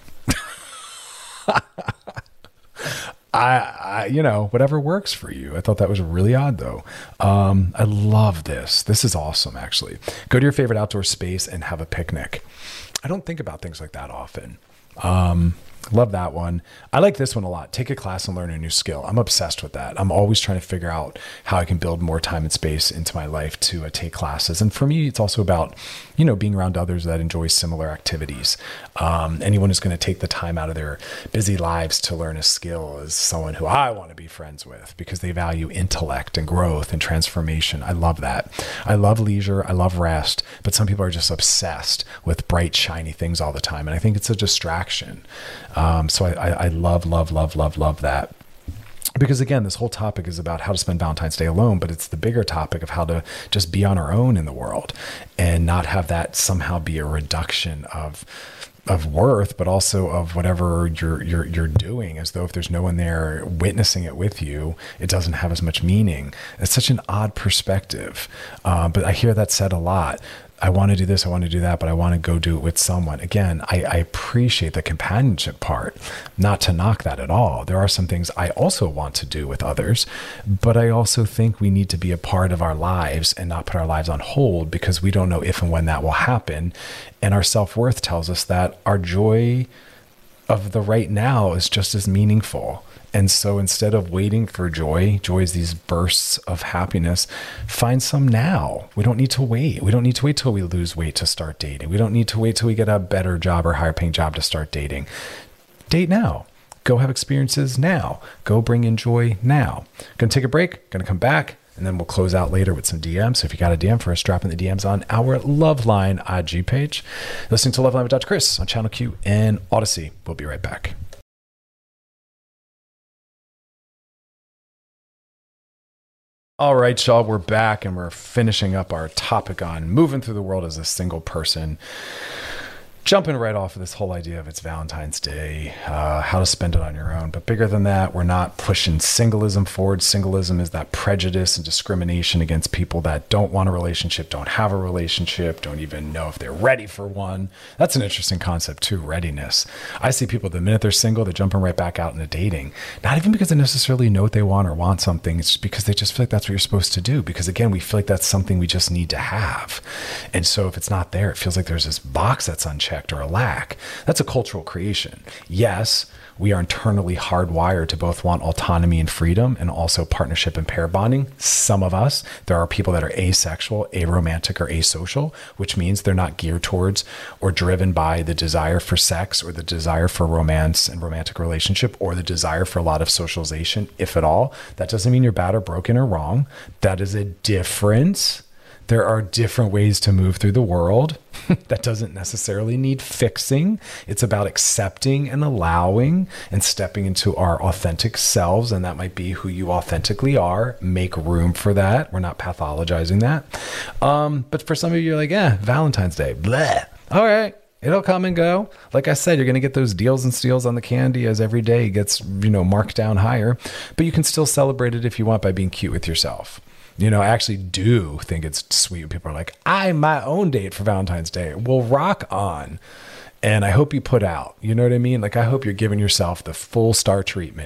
I, I, you know, whatever works for you. I thought that was really odd though. Um, I love this. This is awesome, actually. Go to your favorite outdoor space and have a picnic. I don't think about things like that often. Um, Love that one. I like this one a lot. Take a class and learn a new skill. I'm obsessed with that. I'm always trying to figure out how I can build more time and space into my life to uh, take classes. And for me, it's also about, you know, being around others that enjoy similar activities. Um, anyone who's going to take the time out of their busy lives to learn a skill is someone who I want to be friends with because they value intellect and growth and transformation. I love that. I love leisure. I love rest. But some people are just obsessed with bright, shiny things all the time. And I think it's a distraction. Um, so I, I, I love, love, love, love, love that. Because again, this whole topic is about how to spend Valentine's Day alone, but it's the bigger topic of how to just be on our own in the world and not have that somehow be a reduction of of worth, but also of whatever you're you're you're doing, as though if there's no one there witnessing it with you, it doesn't have as much meaning. It's such an odd perspective, uh, but I hear that said a lot. I want to do this, I want to do that, but I want to go do it with someone. Again, I, I appreciate the companionship part, not to knock that at all. There are some things I also want to do with others, but I also think we need to be a part of our lives and not put our lives on hold because we don't know if and when that will happen. And our self-worth tells us that our joy of the right now is just as meaningful. And so instead of waiting for joy, joy is these bursts of happiness, find some now. We don't need to wait. We don't need to wait till we lose weight to start dating. We don't need to wait till we get a better job or higher paying job to start dating. Date now. Go have experiences now. Go bring in joy now. Gonna take a break, gonna come back, and then we'll close out later with some D Ms. So if you got a D M for us, drop in the D Ms on our Loveline I G page. Listening to Loveline with Doctor Chris on Channel Q and Odyssey. We'll be right back. All right, y'all, we're back and we're finishing up our topic on moving through the world as a single person. Jumping right off of this whole idea of it's Valentine's Day, uh, how to spend it on your own. But bigger than that, we're not pushing singleism forward. Singleism is that prejudice and discrimination against people that don't want a relationship, don't have a relationship, don't even know if they're ready for one. That's an interesting concept too, readiness. I see people, the minute they're single, they're jumping right back out into dating. Not even because they necessarily know what they want or want something. It's just because they just feel like that's what you're supposed to do. Because again, we feel like that's something we just need to have. And so if it's not there, it feels like there's this box that's unchecked or a lack. That's a cultural creation. Yes, we are internally hardwired to both want autonomy and freedom and also partnership and pair bonding. Some of us, there are people that are asexual, aromantic, or asocial, which means they're not geared towards or driven by the desire for sex or the desire for romance and romantic relationship or the desire for a lot of socialization, if at all. That doesn't mean you're bad or broken or wrong. That is a difference. There are different ways to move through the world. That doesn't necessarily need fixing. It's about accepting and allowing and stepping into our authentic selves. And that might be who you authentically are. Make room for that. We're not pathologizing that. Um, but for some of you, you're like, eh, Valentine's Day, bleh. All right. It'll come and go. Like I said, you're going to get those deals and steals on the candy as every day gets, you know, marked down higher. But you can still celebrate it if you want by being cute with yourself. You know, I actually do think it's sweet when people are like, I'm my own date for Valentine's Day. Well, rock on. And I hope you put out, you know what I mean? Like, I hope you're giving yourself the full star treatment.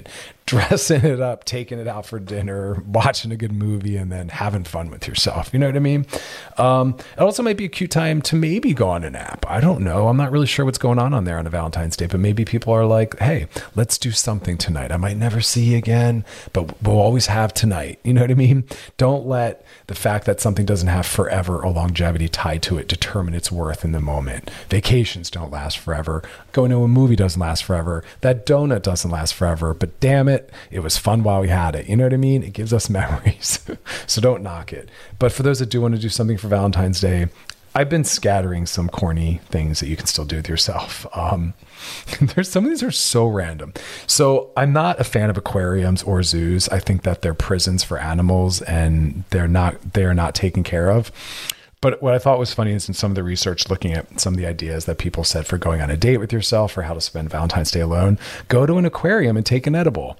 dressing it up, taking it out for dinner, watching a good movie, and then having fun with yourself. You know what I mean? Um, it also might be a cute time to maybe go on a nap. I don't know. I'm not really sure what's going on on there on a Valentine's Day, but maybe people are like, hey, let's do something tonight. I might never see you again, but we'll always have tonight. You know what I mean? Don't let the fact that something doesn't have forever or longevity tied to it determine its worth in the moment. Vacations don't last forever. Going to a movie doesn't last forever. That donut doesn't last forever, but damn it, it was fun while we had it. You know what I mean? It gives us memories. So don't knock it. But for those that do want to do something for Valentine's Day, I've been scattering some corny things that you can still do with yourself. Um, there's some of these are so random. So I'm not a fan of aquariums or zoos. I think that they're prisons for animals and they're not, they're not taken care of. But what I thought was funny is in some of the research looking at some of the ideas that people said for going on a date with yourself or how to spend Valentine's Day alone, go to an aquarium and take an edible.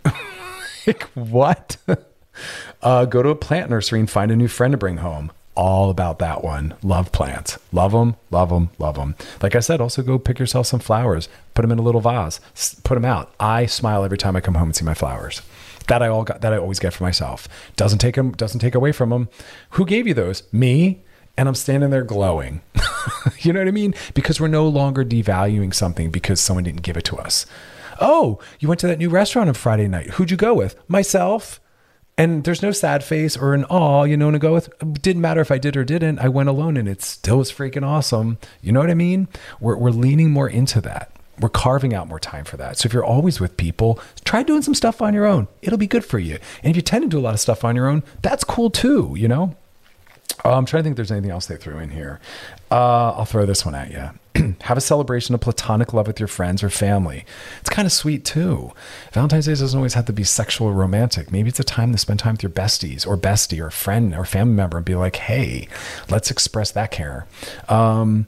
Like, what? uh, go to a plant nursery and find a new friend to bring home. All about that one. Love plants. Love them, love them, love them. Like I said, also go pick yourself some flowers. Put them in a little vase. Put them out. I smile every time I come home and see my flowers. That I all got, that I always get for myself. Doesn't take them, doesn't take away from them. Who gave you those? Me. And I'm standing there glowing. You know what I mean? Because we're no longer devaluing something because someone didn't give it to us. Oh, you went to that new restaurant on Friday night. Who'd you go with? Myself. And there's no sad face or an aw, you know, to go with. It didn't matter if I did or didn't. I went alone and it still was freaking awesome. You know what I mean? We're, we're leaning more into that. We're carving out more time for that. So if you're always with people, try doing some stuff on your own. It'll be good for you. And if you tend to do a lot of stuff on your own, that's cool too, you know? Uh, I'm trying to think if there's anything else they threw in here. Uh, I'll throw this one at you. Have a celebration of platonic love with your friends or family. It's kind of sweet too. Valentine's Day doesn't always have to be sexual or romantic. Maybe it's a time to spend time with your besties or bestie or friend or family member and be like, hey, let's express that care. Um,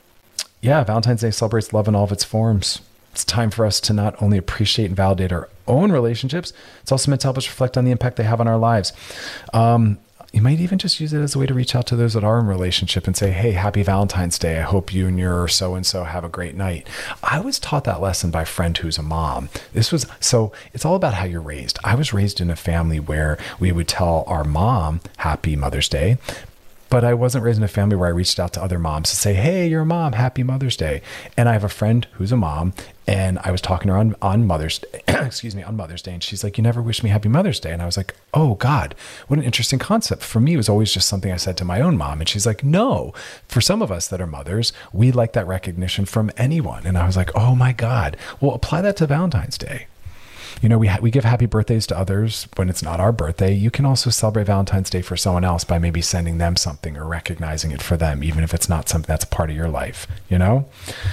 yeah, Valentine's Day celebrates love in all of its forms. It's time for us to not only appreciate and validate our own relationships, it's also meant to help us reflect on the impact they have on our lives. Um, You might even just use it as a way to reach out to those that are in a relationship and say, hey, happy Valentine's Day. I hope you and your so-and-so have a great night. I was taught that lesson by a friend who's a mom. This was, so it's all about how you're raised. I was raised in a family where we would tell our mom, happy Mother's Day. But I wasn't raised in a family where I reached out to other moms to say, hey, you're a mom, happy Mother's Day. And I have a friend who's a mom, and I was talking to her on, on Mother's Day, excuse me, on Mother's Day. And she's like, you never wished me happy Mother's Day. And I was like, oh God, what an interesting concept. For me, it was always just something I said to my own mom. And she's like, no, for some of us that are mothers, we like that recognition from anyone. And I was like, oh my God, well, apply that to Valentine's Day. You know, we ha- we give happy birthdays to others when it's not our birthday. You can also celebrate Valentine's Day for someone else by maybe sending them something or recognizing it for them, even if it's not something that's part of your life, you know?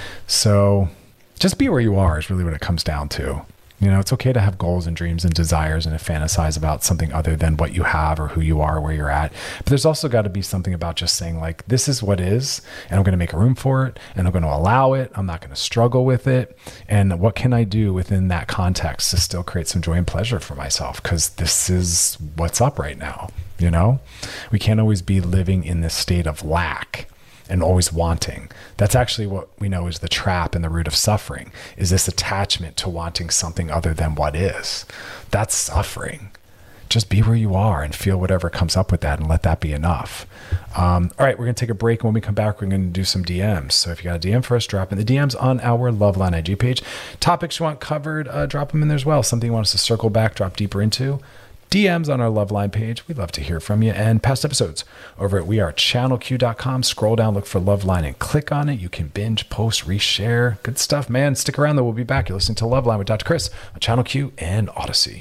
So just be where you are is really what it comes down to. You know, it's okay to have goals and dreams and desires and to fantasize about something other than what you have or who you are, where you're at. But there's also got to be something about just saying like, this is what is, and I'm going to make room for it, and I'm going to allow it. I'm not going to struggle with it. And what can I do within that context to still create some joy and pleasure for myself? Because this is what's up right now. You know, we can't always be living in this state of lack and always wanting. That's actually what we know is the trap and the root of suffering, is this attachment to wanting something other than what is. That's suffering. Just be where you are and feel whatever comes up with that and let that be enough. Um, all right, we're going to take a break. When we come back, we're going to do some D Ms. So if you got a D M for us, drop in the D Ms on our Loveline I G page. Topics you want covered, uh, drop them in there as well. Something you want us to circle back, drop deeper into. D Ms on our Loveline page. We'd love to hear from you. And past episodes over at we are channel q dot com. Scroll down, look for Loveline and click on it. You can binge, post, reshare. Good stuff, man. Stick around though. We'll be back. You're listening to Loveline with Doctor Chris on Channel Q and Odyssey.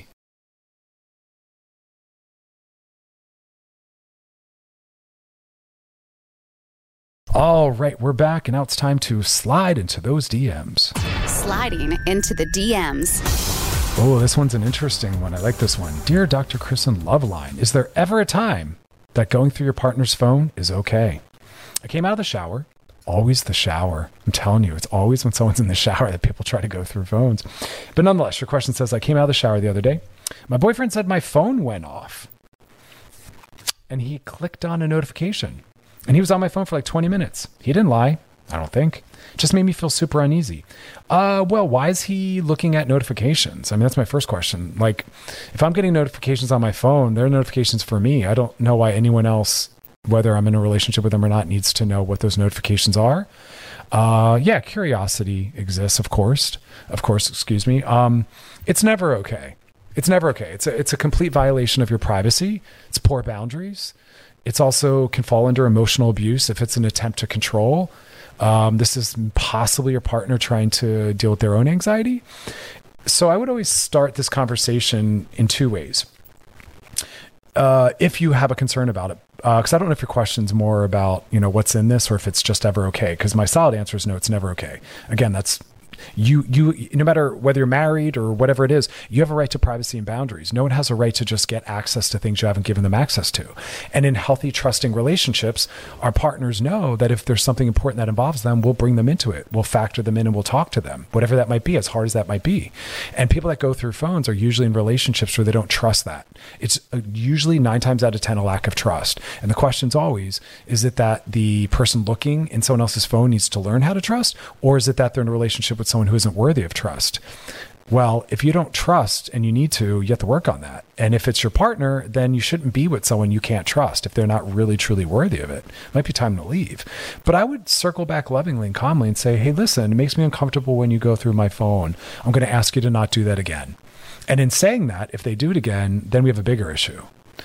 All right, we're back, and now it's time to slide into those D Ms. Sliding into the D Ms. Oh, this one's an interesting one. I like this one. Dear Doctor Chris and Loveline, is there ever a time that going through your partner's phone is okay? I came out of the shower. Always the shower. I'm telling you, it's always when someone's in the shower that people try to go through phones. But nonetheless, your question says, I came out of the shower the other day. My boyfriend said my phone went off. And he clicked on a notification. And he was on my phone for like twenty minutes. He didn't lie. I don't think. It just made me feel super uneasy. Uh, well, why is he looking at notifications? I mean, that's my first question. Like, if I'm getting notifications on my phone, they're notifications for me. I don't know why anyone else, whether I'm in a relationship with them or not, needs to know what those notifications are. Uh, yeah, curiosity exists, of course. Of course, excuse me. Um, it's never okay. It's never okay. It's a, it's a complete violation of your privacy. It's poor boundaries. It's also can fall under emotional abuse if it's an attempt to control. Um, this is possibly your partner trying to deal with their own anxiety. So I would always start this conversation in two ways. Uh, if you have a concern about it, because uh, I don't know if your question's more about, you know, what's in this or if it's just ever okay. Because my solid answer is no, it's never okay. Again, that's You, you, no matter whether you're married or whatever it is, you have a right to privacy and boundaries. No one has a right to just get access to things you haven't given them access to. And in healthy, trusting relationships, our partners know that if there's something important that involves them, we'll bring them into it. We'll factor them in and we'll talk to them, whatever that might be, as hard as that might be. And people that go through phones are usually in relationships where they don't trust that. It's usually nine times out of ten, a lack of trust. And the question's always, is it that the person looking in someone else's phone needs to learn how to trust? Or is it that they're in a relationship with someone who isn't worthy of trust? Well, if you don't trust and you need to, you have to work on that. And if it's your partner, then you shouldn't be with someone you can't trust if they're not really, truly worthy of it. It might be time to leave. But I would circle back lovingly and calmly and say, hey, listen, it makes me uncomfortable when you go through my phone. I'm going to ask you to not do that again. And in saying that, if they do it again, then we have a bigger issue.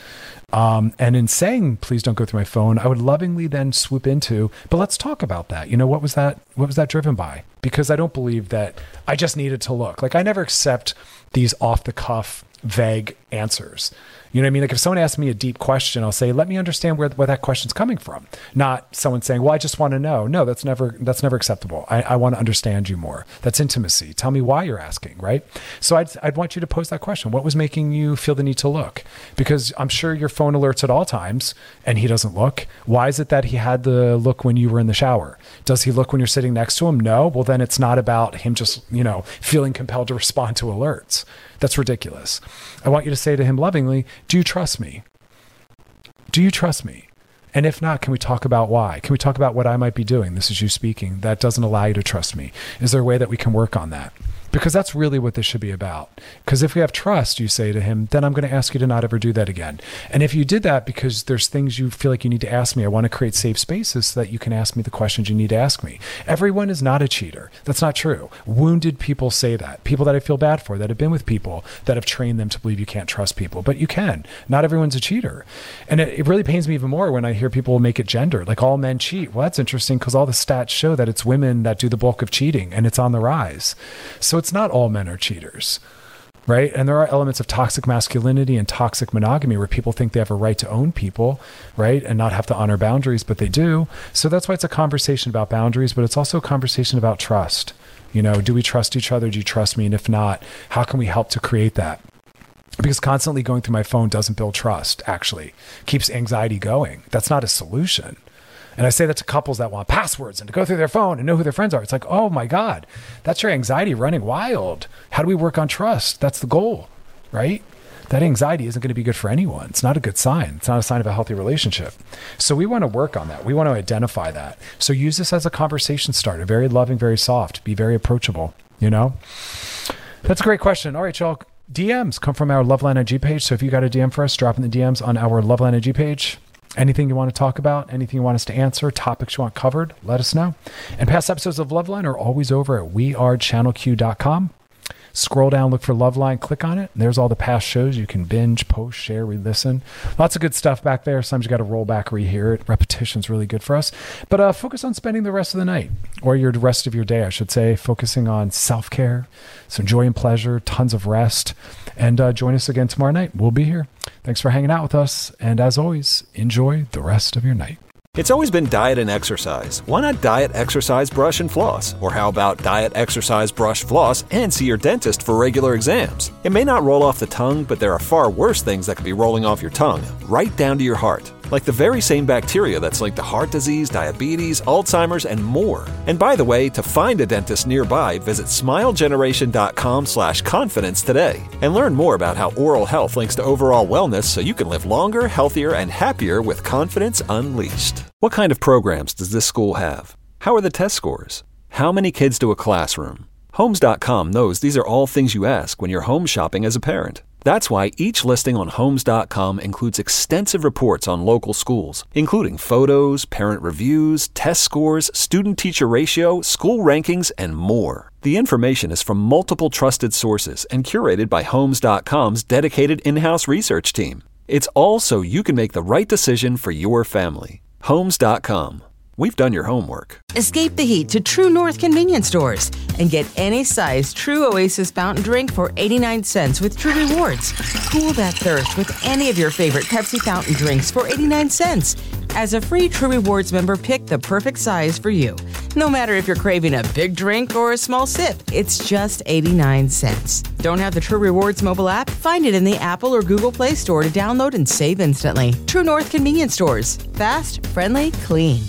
Um, and in saying, please don't go through my phone, I would lovingly then swoop into, but let's talk about that. You know, what was that? What was that driven by? Because I don't believe that I just needed to look. Like, I never accept these off the cuff, vague answers. You know what I mean? Like, if someone asks me a deep question, I'll say, let me understand where, where that question's coming from. Not someone saying, well, I just want to know. No, that's never, that's never acceptable. I, I want to understand you more. That's intimacy. Tell me why you're asking, right? So I'd, I'd want you to pose that question. What was making you feel the need to look? Because I'm sure your phone alerts at all times and he doesn't look. Why is it that he had the look when you were in the shower? Does he look when you're sitting next to him? No. Well, then it's not about him just, you know, feeling compelled to respond to alerts. That's ridiculous. I want you to say to him lovingly, do you trust me? Do you trust me? And if not, can we talk about why? Can we talk about what I might be doing? This is you speaking. That doesn't allow you to trust me. Is there a way that we can work on that? Because that's really what this should be about. Because if we have trust, you say to him, then I'm going to ask you to not ever do that again. And if you did that because there's things you feel like you need to ask me, I want to create safe spaces so that you can ask me the questions you need to ask me. Everyone is not a cheater. That's not true. Wounded people say that. People that I feel bad for, that have been with people that have trained them to believe you can't trust people. But you can. Not everyone's a cheater. And it, it really pains me even more when I hear people make it gendered. Like, all men cheat. Well, that's interesting because all the stats show that it's women that do the bulk of cheating and it's on the rise. So it's not all men are cheaters, right? And there are elements of toxic masculinity and toxic monogamy where people think they have a right to own people, right? And not have to honor boundaries, but they do. So that's why it's a conversation about boundaries, but it's also a conversation about trust. You know, do we trust each other? Do you trust me? And if not, how can we help to create that? Because constantly going through my phone doesn't build trust, actually. Keeps anxiety going. That's not a solution. And I say that to couples that want passwords and to go through their phone and know who their friends are. It's like, oh my God, that's your anxiety running wild. How do we work on trust? That's the goal, right? That anxiety isn't going to be good for anyone. It's not a good sign. It's not a sign of a healthy relationship. So we want to work on that. We want to identify that. So use this as a conversation starter. Very loving, very soft. Be very approachable, you know? That's a great question. All right, y'all. D Ms come from our Loveline I G page. So if you got a D M for us, drop in the D Ms on our Loveline I G page. Anything you want to talk about, anything you want us to answer, topics you want covered, let us know. And past episodes of Loveline are always over at we are channel q dot com. Scroll down, look for Loveline, click on it. And there's all the past shows. You can binge, post, share, re-listen. Lots of good stuff back there. Sometimes you got to roll back, rehear it. Repetition's really good for us. But uh, focus on spending the rest of the night, or your rest of your day, I should say, focusing on self-care, some joy and pleasure, tons of rest. And uh, join us again tomorrow night. We'll be here. Thanks for hanging out with us. And as always, enjoy the rest of your night. It's always been diet and exercise. Why not diet, exercise, brush, and floss? Or how about diet, exercise, brush, floss, and see your dentist for regular exams? It may not roll off the tongue, but there are far worse things that could be rolling off your tongue, right down to your heart. Like the very same bacteria that's linked to heart disease, diabetes, Alzheimer's, and more. And by the way, to find a dentist nearby, visit smilegeneration.com slash confidence today. And learn more about how oral health links to overall wellness so you can live longer, healthier, and happier with confidence unleashed. What kind of programs does this school have? How are the test scores? How many kids to a classroom? Homes dot com knows these are all things you ask when you're home shopping as a parent. That's why each listing on Homes dot com includes extensive reports on local schools, including photos, parent reviews, test scores, student-teacher ratio, school rankings, and more. The information is from multiple trusted sources and curated by Homes dot com's dedicated in-house research team. It's all so you can make the right decision for your family. Homes dot com. We've done your homework. Escape the heat to True North convenience stores and get any size True Oasis fountain drink for eighty-nine cents with True Rewards. Cool that thirst with any of your favorite Pepsi fountain drinks for eighty-nine cents. As a free True Rewards member, pick the perfect size for you. No matter if you're craving a big drink or a small sip, it's just eighty-nine cents. Don't have the True Rewards mobile app? Find it in the Apple or Google Play Store to download and save instantly. True North convenience stores. Fast, friendly, clean.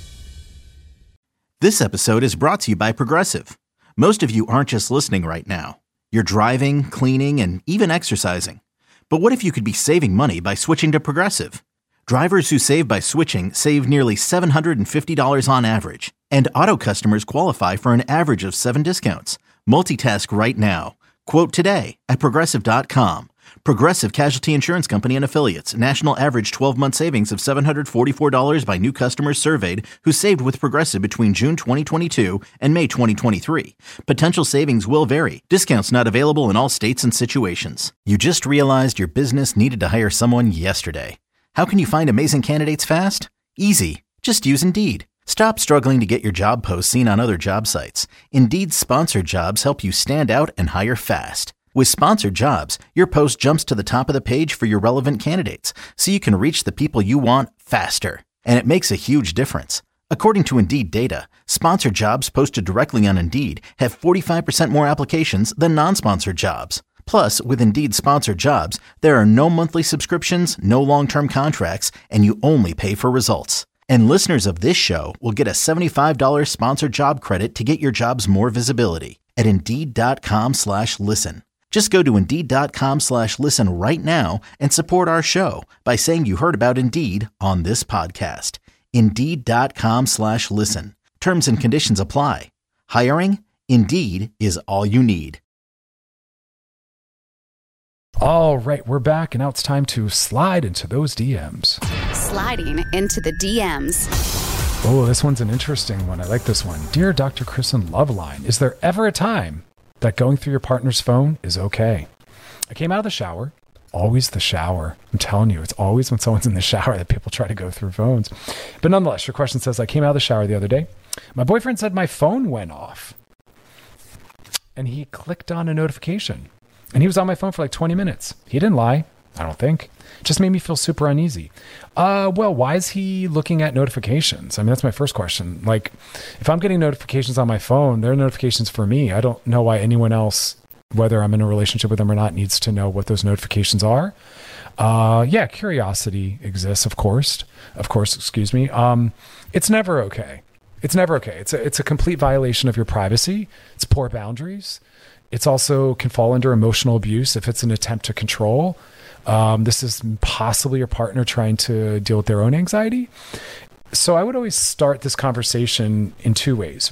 This episode is brought to you by Progressive. Most of you aren't just listening right now. You're driving, cleaning, and even exercising. But what if you could be saving money by switching to Progressive? Drivers who save by switching save nearly seven hundred fifty dollars on average. And auto customers qualify for an average of seven discounts. Multitask right now. Quote today at Progressive dot com. Progressive Casualty Insurance Company and Affiliates. National average twelve-month savings of seven hundred forty-four dollars by new customers surveyed who saved with Progressive between June twenty twenty-two and May twenty twenty-three. Potential savings will vary. Discounts not available in all states and situations. You just realized your business needed to hire someone yesterday. How can you find amazing candidates fast? Easy. Just use Indeed. Stop struggling to get your job posts seen on other job sites. Indeed's sponsored jobs help you stand out and hire fast. With sponsored jobs, your post jumps to the top of the page for your relevant candidates, so you can reach the people you want faster. And it makes a huge difference. According to Indeed data, sponsored jobs posted directly on Indeed have forty-five percent more applications than non-sponsored jobs. Plus, with Indeed sponsored jobs, there are no monthly subscriptions, no long-term contracts, and you only pay for results. And listeners of this show will get a seventy-five dollars sponsored job credit to get your jobs more visibility at Indeed.com slash listen. Just go to Indeed.com slash listen right now and support our show by saying you heard about Indeed on this podcast. Indeed.com slash listen. Terms and conditions apply. Hiring? Indeed is all you need. All right, we're back, and now it's time to slide into those D Ms. Sliding into the D Ms. Oh, this one's an interesting one. I like this one. Dear Doctor Kristen Loveline, is there ever a time that going through your partner's phone is okay? I came out of the shower. Always the shower. I'm telling you, it's always when someone's in the shower that people try to go through phones. But nonetheless, your question says, I came out of the shower the other day. My boyfriend said my phone went off. And he clicked on a notification. And he was on my phone for like twenty minutes. He didn't lie, I don't think. It just made me feel super uneasy. Uh, well, why is he looking at notifications? I mean, that's my first question. Like, if I'm getting notifications on my phone, they're notifications for me. I don't know why anyone else, whether I'm in a relationship with them or not, needs to know what those notifications are. Uh, yeah, curiosity exists, of course. Of course, excuse me. Um, it's never okay. It's never okay. It's a, it's a complete violation of your privacy. It's poor boundaries. It's also can fall under emotional abuse if it's an attempt to control. Um, this is possibly your partner trying to deal with their own anxiety. So I would always start this conversation in two ways.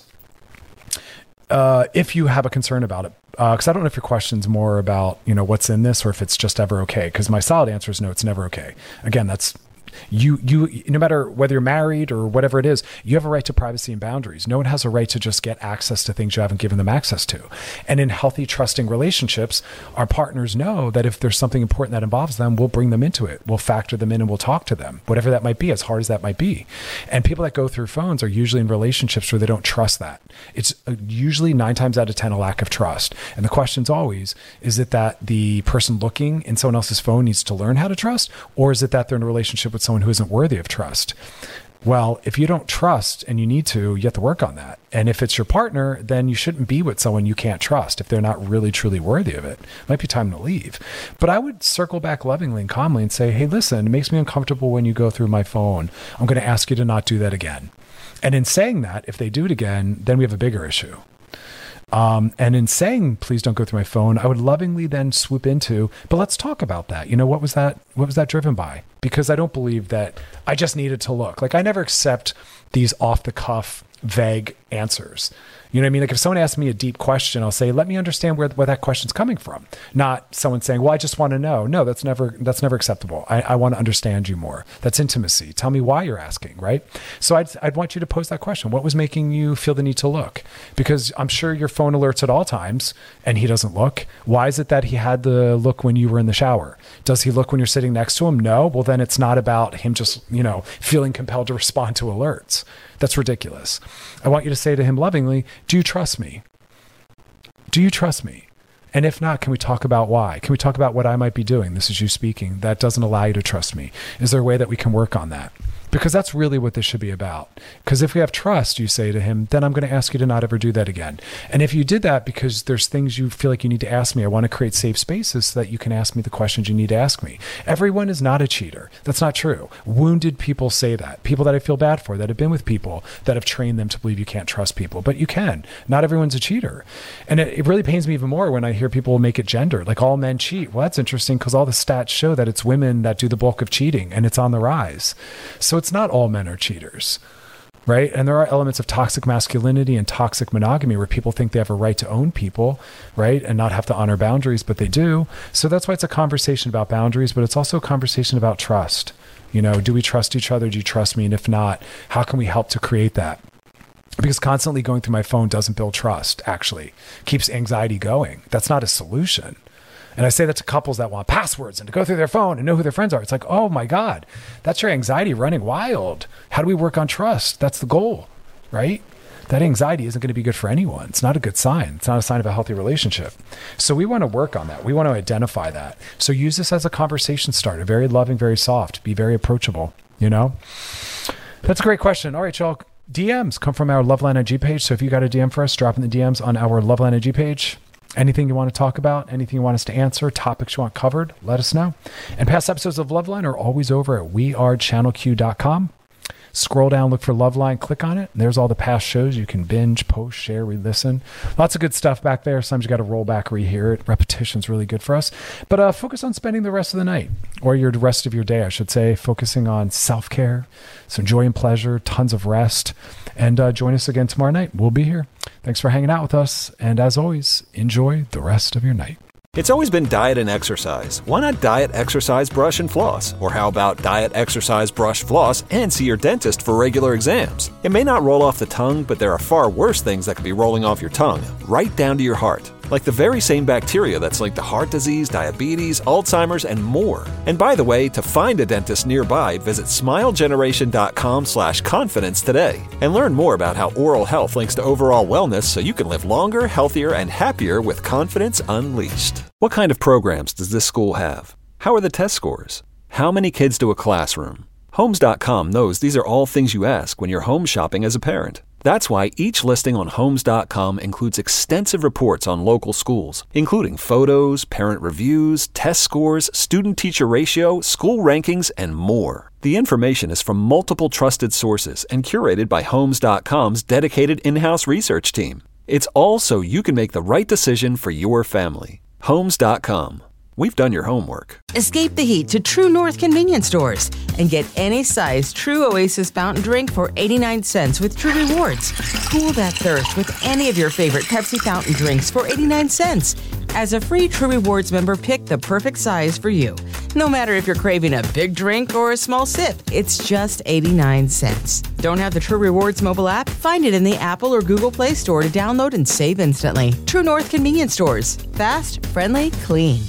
Uh, if you have a concern about it, because uh, I don't know if your question's more about, you know, what's in this or if it's just ever okay. Because my solid answer is no, it's never okay. Again, that's You, you, no matter whether you're married or whatever it is, you have a right to privacy and boundaries. No one has a right to just get access to things you haven't given them access to. And in healthy, trusting relationships, our partners know that if there's something important that involves them, we'll bring them into it. We'll factor them in and we'll talk to them, whatever that might be, as hard as that might be. And people that go through phones are usually in relationships where they don't trust that. It's usually nine times out of ten, a lack of trust. And the question's always, is it that the person looking in someone else's phone needs to learn how to trust? Or is it that they're in a relationship with someone who isn't worthy of trust? Well, if you don't trust and you need to, you have to work on that. And if it's your partner, then you shouldn't be with someone you can't trust if they're not really, truly worthy of it. It might be time to leave. But I would circle back lovingly and calmly and say, hey, listen, it makes me uncomfortable when you go through my phone. I'm going to ask you to not do that again. And in saying that, if they do it again, then we have a bigger issue. Um, and in saying, please don't go through my phone, I would lovingly then swoop into, but let's talk about that. You know, what was that, what was that driven by? Because I don't believe that I just needed to look. Like, I never accept these off the cuff vague answers. You know what I mean? Like if someone asks me a deep question, I'll say, let me understand where, where that question's coming from. Not someone saying, well, I just want to know. No, that's never, that's never acceptable. I, I want to understand you more. That's intimacy. Tell me why you're asking, right? So I'd, I'd want you to pose that question. What was making you feel the need to look? Because I'm sure your phone alerts at all times and he doesn't look. Why is it that he had the look when you were in the shower? Does he look when you're sitting next to him? No. Well, then it's not about him just, you know, feeling compelled to respond to alerts. That's ridiculous. I want you to say to him lovingly, do you trust me? Do you trust me? And if not, can we talk about why? Can we talk about what I might be doing? This is you speaking. That doesn't allow you to trust me. Is there a way that we can work on that? Because that's really what this should be about. Because if we have trust, you say to him, then I'm going to ask you to not ever do that again. And if you did that because there's things you feel like you need to ask me, I want to create safe spaces so that you can ask me the questions you need to ask me. Everyone is not a cheater. That's not true. Wounded people say that. People that I feel bad for, that have been with people that have trained them to believe you can't trust people. But you can. Not everyone's a cheater. And it, it really pains me even more when I hear people make it gendered. Like all men cheat. Well, that's interesting because all the stats show that it's women that do the bulk of cheating and it's on the rise. So it's not all men are cheaters, right? And there are elements of toxic masculinity and toxic monogamy where people think they have a right to own people, right? And not have to honor boundaries, but they do. So that's why it's a conversation about boundaries, but it's also a conversation about trust. You know, do we trust each other? Do you trust me? And if not, how can we help to create that? Because constantly going through my phone doesn't build trust, actually. Keeps anxiety going. That's not a solution. And I say that to couples that want passwords and to go through their phone and know who their friends are. It's like, oh my God, that's your anxiety running wild. How do we work on trust? That's the goal, right? That anxiety isn't going to be good for anyone. It's not a good sign. It's not a sign of a healthy relationship. So we want to work on that. We want to identify that. So use this as a conversation starter, very loving, very soft, be very approachable, you know? That's a great question. All right, y'all. D Ms come from our Loveline I G page. So if you got a D M for us, drop in the D Ms on our Loveline I G page. Anything you want to talk about, anything you want us to answer, topics you want covered, let us know. And past episodes of Loveline are always over at we are channel q dot com. Scroll down, look for Loveline, click on it. And there's all the past shows you can binge, post, share, re-listen. Lots of good stuff back there. Sometimes you got to roll back, rehear it. Repetition's really good for us. But uh, focus on spending the rest of the night, or your the rest of your day, I should say, focusing on self-care, some joy and pleasure, tons of rest. And uh, join us again tomorrow night. We'll be here. Thanks for hanging out with us. And as always, enjoy the rest of your night. It's always been diet and exercise. Why not diet, exercise, brush, and floss? Or how about diet, exercise, brush, floss, and see your dentist for regular exams? It may not roll off the tongue, but there are far worse things that could be rolling off your tongue, right down to your heart. Like the very same bacteria that's linked to heart disease, diabetes, Alzheimer's, and more. And by the way, to find a dentist nearby, visit smilegeneration.com slash confidence today. And learn more about how oral health links to overall wellness so you can live longer, healthier, and happier with confidence unleashed. What kind of programs does this school have? How are the test scores? How many kids do a classroom? Homes dot com knows these are all things you ask when you're home shopping as a parent. That's why each listing on Homes dot com includes extensive reports on local schools, including photos, parent reviews, test scores, student-teacher ratio, school rankings, and more. The information is from multiple trusted sources and curated by Homes dot com's dedicated in-house research team. It's all so you can make the right decision for your family. Homes dot com. We've done your homework. Escape the heat to True North convenience stores and get any size True Oasis fountain drink for eighty-nine cents with True Rewards. Cool that thirst with any of your favorite Pepsi fountain drinks for eighty-nine cents. As a free True Rewards member, pick the perfect size for you. No matter if you're craving a big drink or a small sip, it's just eighty-nine cents. Don't have the True Rewards mobile app? Find it in the Apple or Google Play Store to download and save instantly. True North convenience stores. Fast, friendly, clean.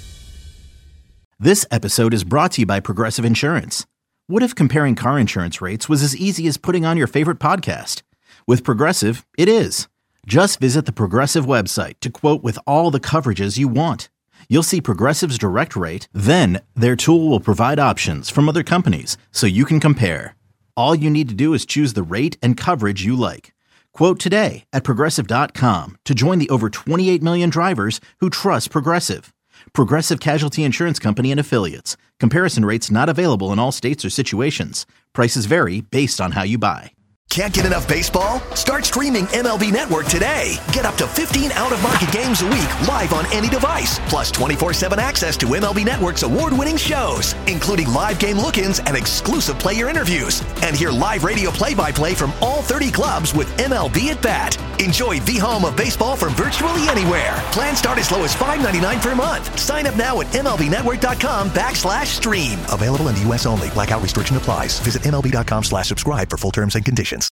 This episode is brought to you by Progressive Insurance. What if comparing car insurance rates was as easy as putting on your favorite podcast? With Progressive, it is. Just visit the Progressive website to quote with all the coverages you want. You'll see Progressive's direct rate, then their tool will provide options from other companies so you can compare. All you need to do is choose the rate and coverage you like. Quote today at Progressive dot com to join the over twenty-eight million drivers who trust Progressive. Progressive Casualty Insurance Company and Affiliates. Comparison rates not available in all states or situations. Prices vary based on how you buy. Can't get enough baseball? Start streaming M L B Network today. Get up to fifteen out-of-market games a week live on any device, plus twenty-four seven access to M L B Network's award-winning shows, including live game look-ins and exclusive player interviews. And hear live radio play-by-play from all thirty clubs with M L B at Bat. Enjoy the home of baseball from virtually anywhere. Plans start as low as five dollars and ninety-nine cents per month. Sign up now at MLBnetwork.com backslash stream. Available in the U S only. Blackout restriction applies. Visit MLB.com slash subscribe for full terms and conditions.